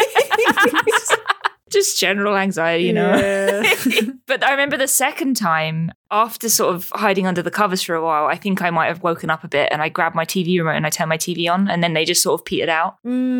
Just general anxiety, you know. Yeah. But I remember the second time, after sort of hiding under the covers for a while, I think I might have woken up a bit and I grabbed my T V remote and I turned my T V on, and then they just sort of petered out.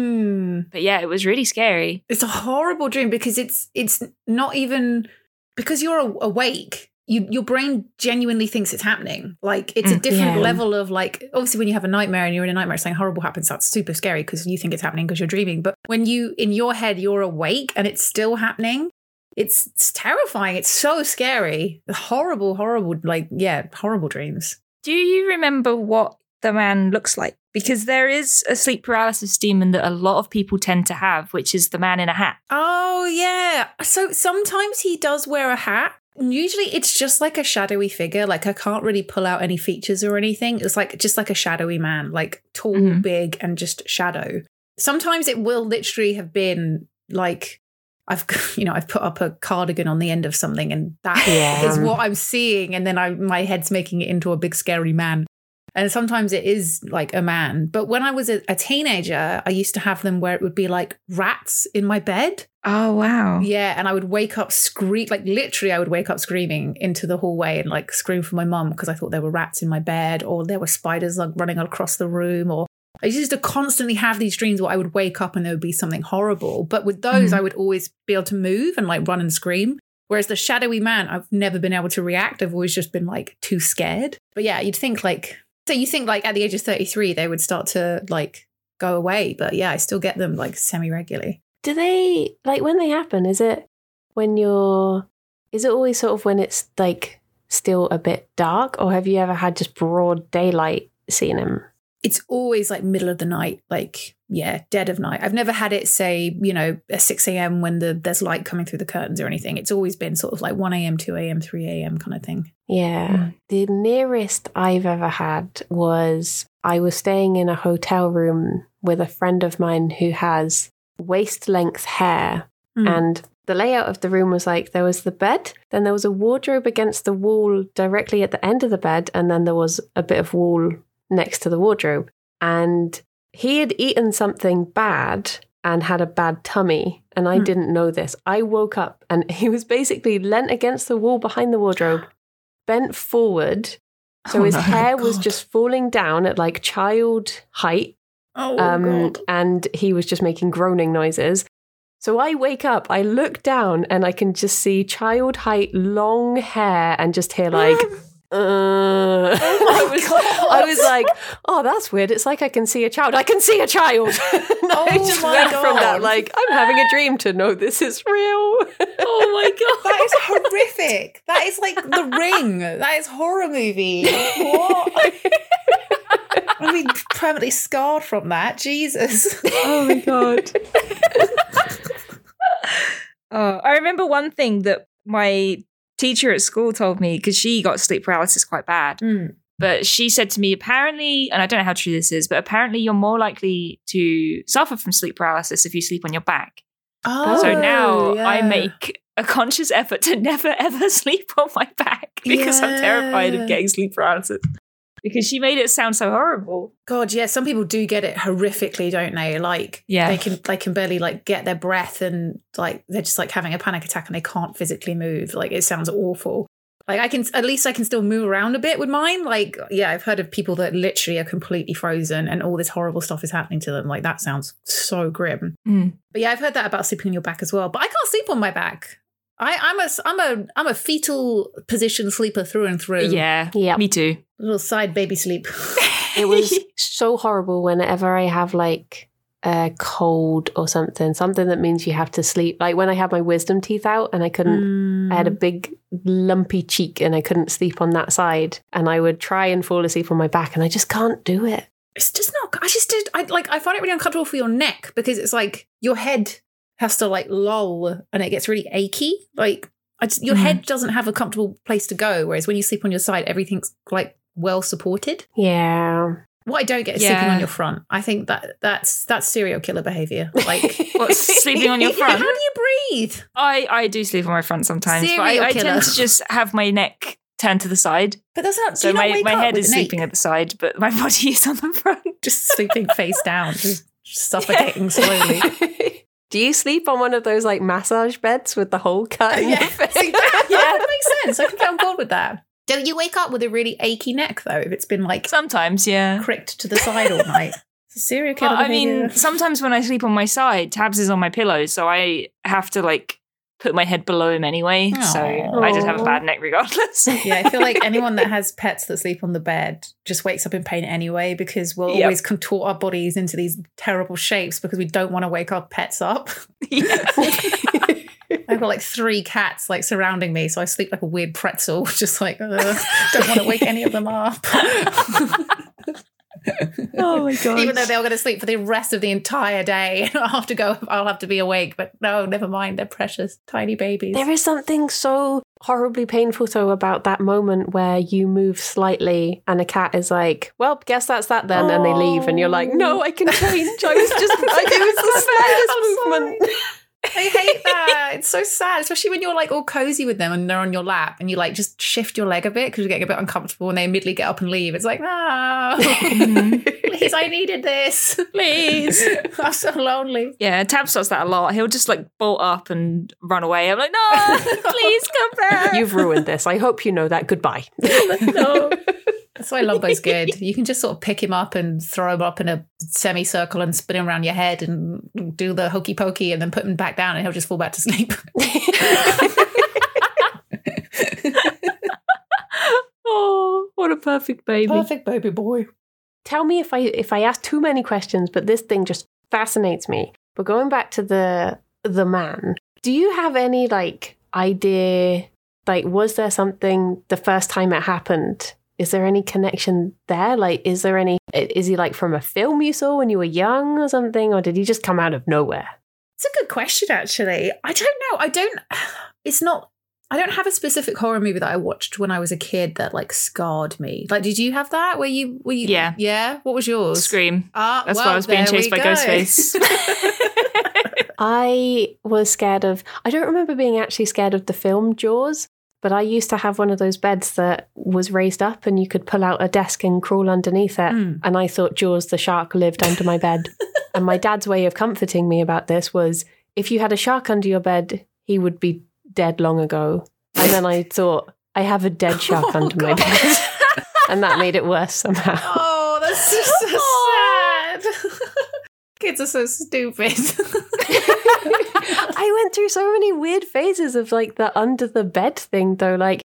Mm. But yeah, it was really scary. It's a horrible dream because it's it's not even because you're a- awake. You, your brain genuinely thinks it's happening. Like it's a Mm, different yeah. level of like, obviously when you have a nightmare and you're in a nightmare, something horrible happens, that's super scary because you think it's happening because you're dreaming. But when you, in your head, you're awake and it's still happening, it's, it's terrifying. It's so scary. Horrible, horrible, like, yeah, horrible dreams. Do you remember what the man looks like? Because there is a sleep paralysis demon that a lot of people tend to have, which is the man in a hat. Oh, yeah. So sometimes he does wear a hat. Usually it's just like a shadowy figure. Like I can't really pull out any features or anything. It's like just like a shadowy man, like tall, Mhm. big, and just shadow. Sometimes it will literally have been like I've, you know, I've put up a cardigan on the end of something, and that Yeah. is what I'm seeing. And then I, my head's making it into a big scary man. And sometimes it is like a man. But when I was a, a teenager, I used to have them where it would be like rats in my bed. Oh, wow. Yeah, and I would wake up scream, like literally I would wake up screaming into the hallway and like scream for my mum because I thought there were rats in my bed or there were spiders like running across the room, or I used to constantly have these dreams where I would wake up and there would be something horrible. But with those, Mhm. I would always be able to move and like run and scream. Whereas the shadowy man, I've never been able to react. I've always just been like too scared. But yeah, you'd think like, so you think like at the age of thirty-three, they would start to like go away. But yeah, I still get them like semi-regularly. Do they, like, when they happen, is it when you're, is it always sort of when it's like still a bit dark, or have you ever had just broad daylight seeing him? It's always like middle of the night, like, yeah, dead of night. I've never had it say, you know, at six a.m. when the there's light coming through the curtains or anything. It's always been sort of like one a.m., two a.m., three a.m. kind of thing. Yeah. Mm. The nearest I've ever had was I was staying in a hotel room with a friend of mine who has waist length hair. Mm. And the layout of the room was like there was the bed, then there was a wardrobe against the wall directly at the end of the bed, and then there was a bit of wall next to the wardrobe. And he had eaten something bad and had a bad tummy, and I Hmm. didn't know this. I woke up and he was basically leant against the wall behind the wardrobe, bent forward, so Oh, his no. hair was God. just falling down at like child height, Oh, um, God. and he was just making groaning noises. So I wake up, I look down, and I can just see child height long hair and just hear like Uh, I was, I was like, oh, that's weird. It's like I can see a child. I can see a child. Oh I just my went God. from that, like, I'm having a dream to no, this is real. Oh my god. That is horrific. That is like The Ring. That is horror movie. What? I mean, permanently scarred from that. Jesus. Oh my God. Oh, I remember one thing that my teacher at school told me, because she got sleep paralysis quite bad. Mm. But she said to me, apparently, and I don't know how true this is, but apparently you're more likely to suffer from sleep paralysis if you sleep on your back. Oh, so now yeah. I make a conscious effort to never ever sleep on my back because I'm terrified Yeah. of getting sleep paralysis. Because she made it sound so horrible. God, yeah, some people do get it horrifically, don't they? Like, Yeah. they can they can barely like get their breath, and like they're just like having a panic attack and they can't physically move. Like, it sounds awful. Like, I can at least I can still move around a bit with mine. Like, yeah, I've heard of people that literally are completely frozen and all this horrible stuff is happening to them. Like, that sounds so grim. Mm. But yeah, I've heard that about sleeping on your back as well. But I can't sleep on my back. I, I'm a I'm a I'm a fetal position sleeper through and through. Yeah, Yeah. me too. A little side baby sleep. It was so horrible whenever I have like a cold or something, something that means you have to sleep. Like when I had my wisdom teeth out and I couldn't, I had a big lumpy cheek and I couldn't sleep on that side. And I would try and fall asleep on my back and I just can't do it. It's just not. I just did. I like. I find it really uncomfortable for your neck because it's like your head has to like loll and it gets really achy. Like I just, your Mm. head doesn't have a comfortable place to go. Whereas when you sleep on your side, everything's like well supported. Yeah. What I don't get is Yeah. sleeping on your front. I think that that's that's serial killer behavior. Like What's sleeping on your Yeah, front? how do you breathe? I, I do sleep on my front sometimes, but Serial I, I killer. tend to just have my neck turned to the side. But that's not. So do you not my, wake my up head with is an ache? sleeping at the side, but my body is on the front. just sleeping face down, just suffocating slowly. Do you sleep on one of those like massage beds with the hole cut in Yeah, your face? see, that, yeah, that makes sense. I can get on board with that. Don't you wake up with a really achy neck though if it's been like Sometimes, yeah. cricked to the side all night? It's a serial killer. Well, I behavior. mean, sometimes when I sleep on my side, Tabs is on my pillow, so I have to like put my head below him anyway. So Aw. I just have a bad neck regardless. yeah, I feel like anyone that has pets that sleep on the bed just wakes up in pain anyway because we'll Yep. always contort our bodies into these terrible shapes because we don't want to wake our pets up. Yeah. I've got like three cats like surrounding me, so I sleep like a weird pretzel, just like uh, don't want to wake any of them up. Oh my god. Even though they're going to sleep for the rest of the entire day, and I'll have to go. I'll have to be awake. But no, never mind. They're precious, tiny babies. There is something so horribly painful, though, about that moment where you move slightly and a cat is like, well, guess that's that then. And they leave and you're like, no, I can change. I was just, I, it was the slightest movement. I hate that. It's so sad, especially when you're like all cozy with them and they're on your lap and you like just shift your leg a bit because you're getting a bit uncomfortable and they immediately get up and leave. It's like, no, please, I needed this. Please. I'm so lonely. Yeah, Tabs does that a lot. He'll just like bolt up and run away. I'm like, no, please come back. You've ruined this. I hope you know that. Goodbye. No. That's why Lumbo's good. You can just sort of pick him up and throw him up in a semicircle and spin him around your head and do the hokey pokey and then put him back down and he'll just fall back to sleep. Oh, what a perfect baby. Perfect baby boy. Tell me if I if I ask too many questions, but this thing just fascinates me. But going back to the the man, do you have any like idea, like was there something the first time it happened? Is there any connection there? Like, is there any, is he like from a film you saw when you were young or something? Or did he just come out of nowhere? It's a good question, actually. I don't know. I don't, it's not, I don't have a specific horror movie that I watched when I was a kid that like scarred me. Like, did you have that? Where you, were you? Yeah. Yeah? What was yours? Scream. Ah, That's well, why I was being there we chased by go. Ghostface. I was scared of, I don't remember being actually scared of the film Jaws, but I used to have one of those beds that was raised up and you could pull out a desk and crawl underneath it. Mm. And I thought Jaws the shark lived under my bed. And my dad's way of comforting me about this was, if you had a shark under your bed, he would be dead long ago. And then I thought, I have a dead shark Oh, under my God. bed. And that made it worse somehow. Oh, that's just so sad. Kids are so stupid. I went through so many weird phases of like the under the bed thing though. Like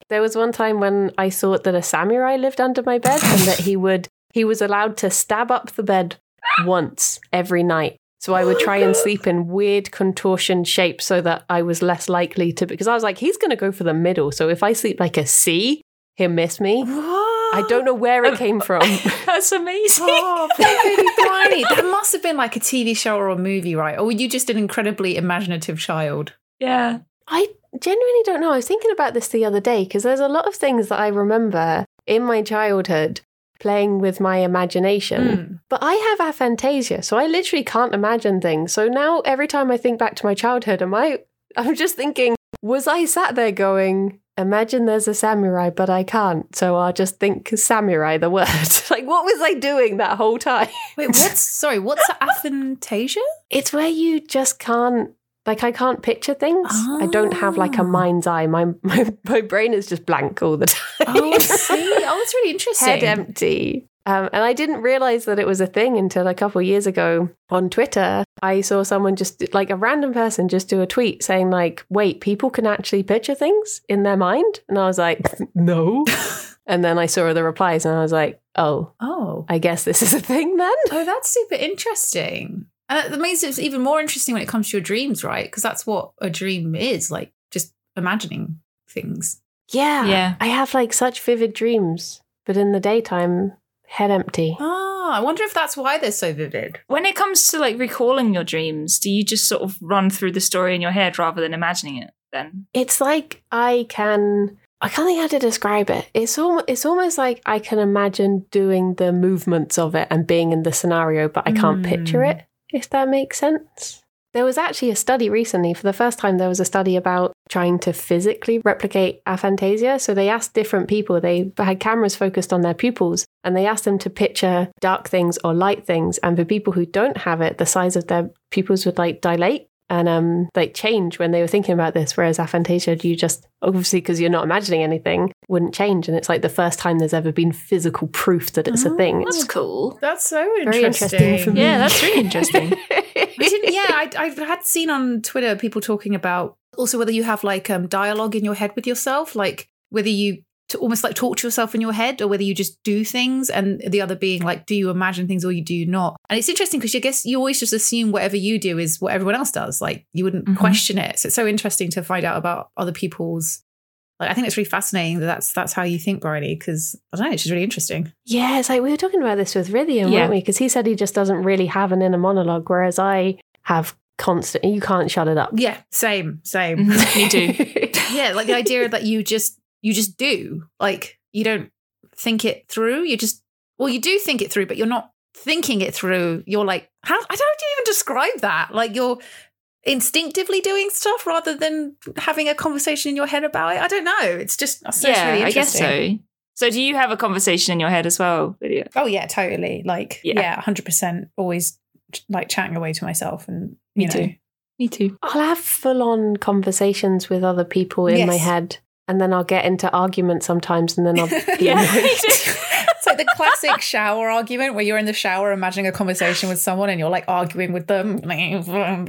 There was one time when I thought that a samurai lived under my bed and that he would he was allowed to stab up the bed once every night. So I would try and sleep in weird contortion shapes so that I was less likely to, because I was like, he's going to go for the middle. So if I sleep like a C, he'll miss me. What? I don't know where it came from. That's amazing. Oh, poor baby Bryony. That must have been like a T V show or a movie, right? Or were you just an incredibly imaginative child? Yeah. I genuinely don't know. I was thinking about this the other day because there's a lot of things that I remember in my childhood playing with my imagination. Mm. But I have aphantasia, so I literally can't imagine things. So now every time I think back to my childhood, am I, I'm just thinking, was I sat there going, imagine there's a samurai, but I can't. So I'll just think samurai, the word. Like, what was I doing that whole time? Wait, what's, sorry, what's aphantasia? It's where you just can't, like, I can't picture things. Oh. I don't have like a mind's eye. My, my my brain is just blank all the time. Oh, I see. Oh, that's really interesting. Head empty. Um, and I didn't realize that it was a thing until a couple of years ago on Twitter. I saw someone just, like a random person, just do a tweet saying like, wait, people can actually picture things in their mind? And I was like, no. And then I saw the replies and I was like, oh, oh, I guess this is a thing then. Oh, that's super interesting. And that means it's even more interesting when it comes to your dreams, right? Because that's what a dream is, like just imagining things. Yeah. Yeah. I have like such vivid dreams, but in the daytime, head empty. Oh, I wonder if that's why they're so vivid. When it comes to like recalling your dreams, do you just sort of run through the story in your head rather than imagining it then? It's like I can... I can't think how to describe it. It's al- it's almost like I can imagine doing the movements of it and being in the scenario, but I can't mm. picture it, if that makes sense. There was actually a study recently. For the first time, there was a study about trying to physically replicate aphantasia. So they asked different people, they had cameras focused on their pupils, and they asked them to picture dark things or light things. And for people who don't have it, the size of their pupils would like dilate and um like change when they were thinking about this. Whereas aphantasia, you just, obviously because you're not imagining anything, wouldn't change. And it's like the first time there's ever been physical proof that it's oh, a thing. That's cool. That's so interesting. Very interesting for me. Yeah, that's really interesting. I didn't, yeah, I, I've had seen on Twitter people talking about also whether you have like um, dialogue in your head with yourself, like whether you to almost like talk to yourself in your head or whether you just do things, and the other being like, do you imagine things or you do not? And it's interesting because I guess you always just assume whatever you do is what everyone else does. Like you wouldn't mm-hmm. question it. So it's so interesting to find out about other people's, like, I think it's really fascinating that that's, that's how you think, Bryony, because I don't know, it's just really interesting. Yeah, it's like we were talking about this with Rithian, yeah. weren't we? Because he said he just doesn't really have an inner monologue, whereas I have constant, you can't shut it up. Yeah, same, same. Mm-hmm. Me too. Yeah, like the idea that you just, you just do, like, you don't think it through. You just, well, you do think it through, but you're not thinking it through. You're like, how, I don't even describe that. Like you're instinctively doing stuff rather than having a conversation in your head about it. I don't know. It's just, that's yeah, really I guess interesting. so. So do you have a conversation in your head as well, Lydia? Oh yeah, totally. Like, yeah, yeah one hundred percent always like chatting away to myself and, you Me know. too. Me too. I'll have full-on conversations with other people in Yes. my head, and then I'll get into arguments sometimes, and then I'll be Yeah. annoyed. It's like the classic shower argument where you're in the shower imagining a conversation with someone and you're like arguing with them. Yeah.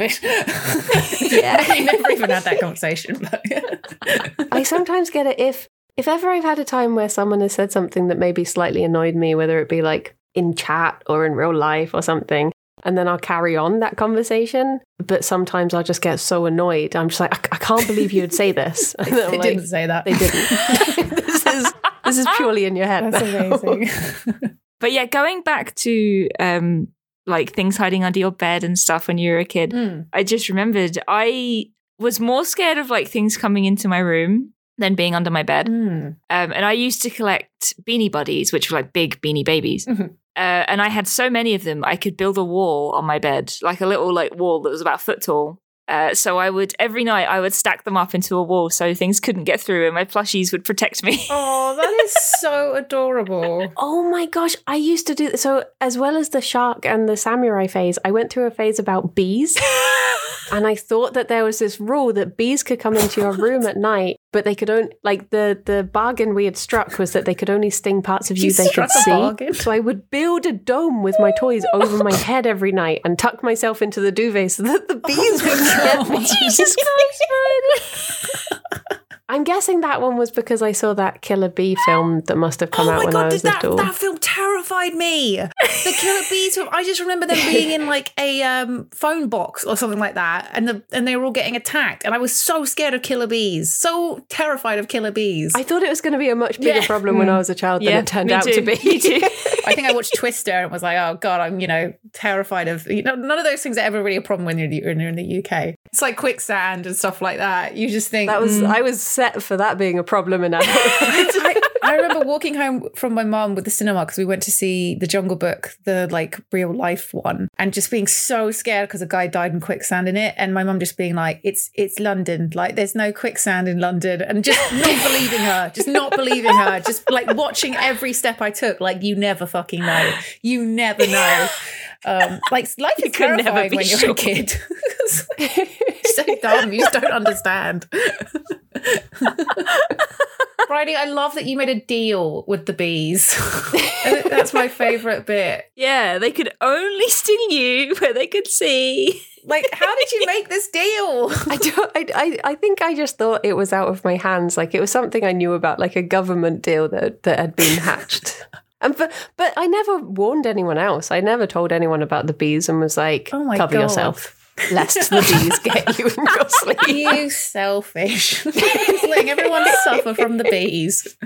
You never even had that conversation. But I sometimes get it if if ever I've had a time where someone has said something that maybe slightly annoyed me, whether it be like in chat or in real life or something, and then I'll carry on that conversation. But sometimes I'll just get so annoyed. I'm just like, I, I can't believe you would say this. And then I'm they like, didn't say that. They didn't. This is this is purely in your head. That's amazing. But yeah, going back to um, like things hiding under your bed and stuff when you were a kid, Mm. I just remembered I was more scared of like things coming into my room than being under my bed. Mm. Um, and I used to collect Beanie Buddies, which were like big Beanie Babies. Mhm. Uh, and I had so many of them, I could build a wall on my bed, like a little like wall that was about a foot tall. Uh, so I would, every night I would stack them up into a wall so things couldn't get through and my plushies would protect me. Oh, that is so adorable. Oh my gosh, I used to do that. So as well as the shark and the samurai phase, I went through a phase about bees. And I thought that there was this rule that bees could come into your room at night, but they could only, like the, the bargain we had struck was that they could only sting parts of you, You they could struck a see. bargain? So I would build a dome with my toys over my head every night and tuck myself into the duvet so that the bees wouldn't get me. Jesus Christ, I'm guessing that one was because I saw that Killer Bee film that must have come oh out my when God, I was did that, little. that film terrified me. The Killer Bees film, I just remember them being in like a um, phone box or something like that, and the and they were all getting attacked, and I was so scared of killer bees, so terrified of killer bees. I thought it was going to be a much bigger Yeah. problem when I was a child than Yeah, it turned me out too. to be. Me too. I think I watched Twister and was like, oh God, I'm, you know, terrified of, you know, none of those things are ever really a problem when you're in the, when you're in the U K. It's like quicksand and stuff like that. You just think That was mm. I was set for that being a problem in adulthood. I, I remember walking home from my mum with the cinema because we went to see The Jungle Book, the like real life one, and just being so scared because a guy died in quicksand in it, and my mum just being like, "It's it's London, like there's no quicksand in London," and just not believing her, just not believing her, just like watching every step I took, like you never fucking know, you never know. Um, like life is can never terrifying be when you're sure. a kid. It's so dumb, you just don't understand. Bridie, I love that you made a deal with the bees. That's my favourite bit. Yeah, they could only sting you where they could see. Like, how did you make this deal? I don't. I, I. I think I just thought it was out of my hands. Like it was something I knew about, like a government deal that that had been hatched. And but but I never warned anyone else. I never told anyone about the bees and was like, Oh my cover God. yourself, lest the bees get you in your sleep. You selfish. Just letting everyone suffer from the bees.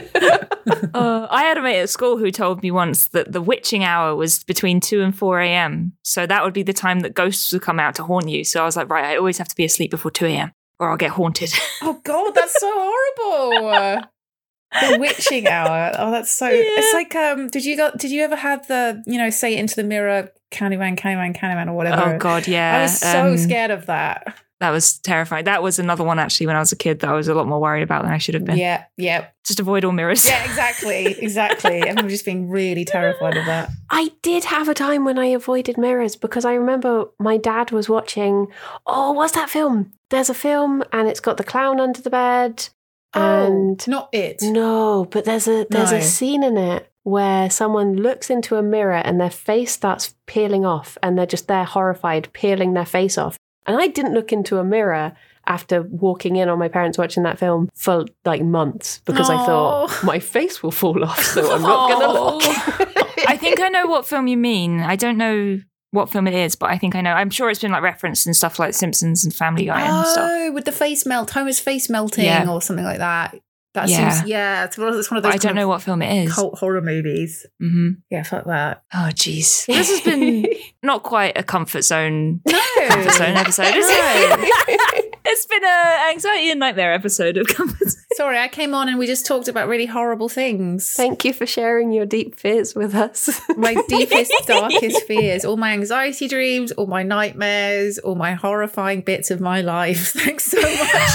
Uh, I had a mate at school who told me once that the witching hour was between two and four a.m. So that would be the time that ghosts would come out to haunt you. So I was like, right, I always have to be asleep before two a.m. or I'll get haunted. Oh God, that's so horrible. The witching hour. Oh, that's so. It's like, um, did you got? Did you ever have the, you know, say it into the mirror, Candyman, Candyman, Candyman, or whatever? Oh God, yeah. I was so Um, scared of that. That was terrifying. That was another one actually when I was a kid that I was a lot more worried about than I should have been. Yeah, yeah, Just avoid all mirrors. yeah. Exactly, exactly. I remember just being really terrified of that. I did have a time when I avoided mirrors because I remember my dad was watching. Oh, what's that film? There's a film and it's got the clown under the bed. And oh, not it. no, but there's a there's No. a scene in it where someone looks into a mirror and their face starts peeling off and they're just there horrified, peeling their face off. And I didn't look into a mirror after walking in on my parents watching that film for like months because I thought Aw. my face will fall off, so I'm not going to Aw. look. I think I know what film you mean. I don't know what film it is, but I think I know. I'm sure it's been like referenced in stuff like Simpsons and Family Guy and stuff. Oh, with the face melt, Homer's face melting Yeah. or something like that. That Yeah. seems, yeah, it's one of, it's one of But those I don't kind know of what film it is. cult horror movies. hmm Yeah, fuck that. Oh, jeez. This has been not quite a comfort zone No. comfort zone episode, is No. it? It's been an anxiety and nightmare episode of comfort zone. Sorry, I came on and we just talked about really horrible things. Thank you for sharing your deep fears with us. My deepest, darkest fears, all my anxiety dreams, all my nightmares, all my horrifying bits of my life. Thanks so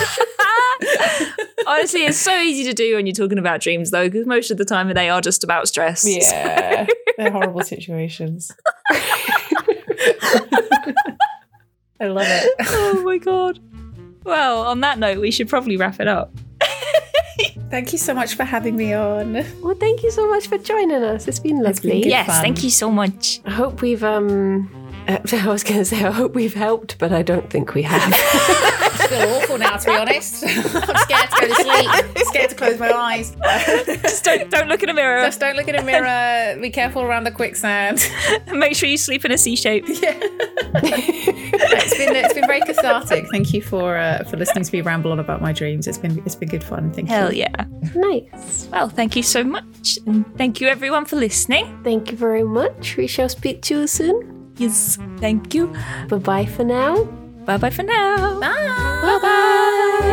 much. Honestly, it's so easy to do when you're talking about dreams, though, because most of the time they are just about stress. Yeah, they're horrible situations. I love it. Oh my God. Well, on that note, we should probably wrap it up. Thank you so much for having me on. Well, thank you so much for joining us. It's been It's been lovely. good Yes, fun. thank you so much. I hope we've um uh, I was going to say I hope we've helped, but I don't think we have. I feel awful now, to be honest. I'm scared to go to sleep. I'm scared to close my eyes. Just don't, don't look in a mirror. Just don't look in a mirror. Be careful around the quicksand. Make sure you sleep in a C shape. It's been it's been very cathartic. Thank you for uh, for listening to me ramble on about my dreams. It's been it's been good fun. Thank Hell you. yeah. Nice. Well, thank you so much. And thank you everyone for listening. Thank you very much. We shall speak to you soon. Yes, thank you. Bye bye for now. Bye bye for now. Bye. Bye bye.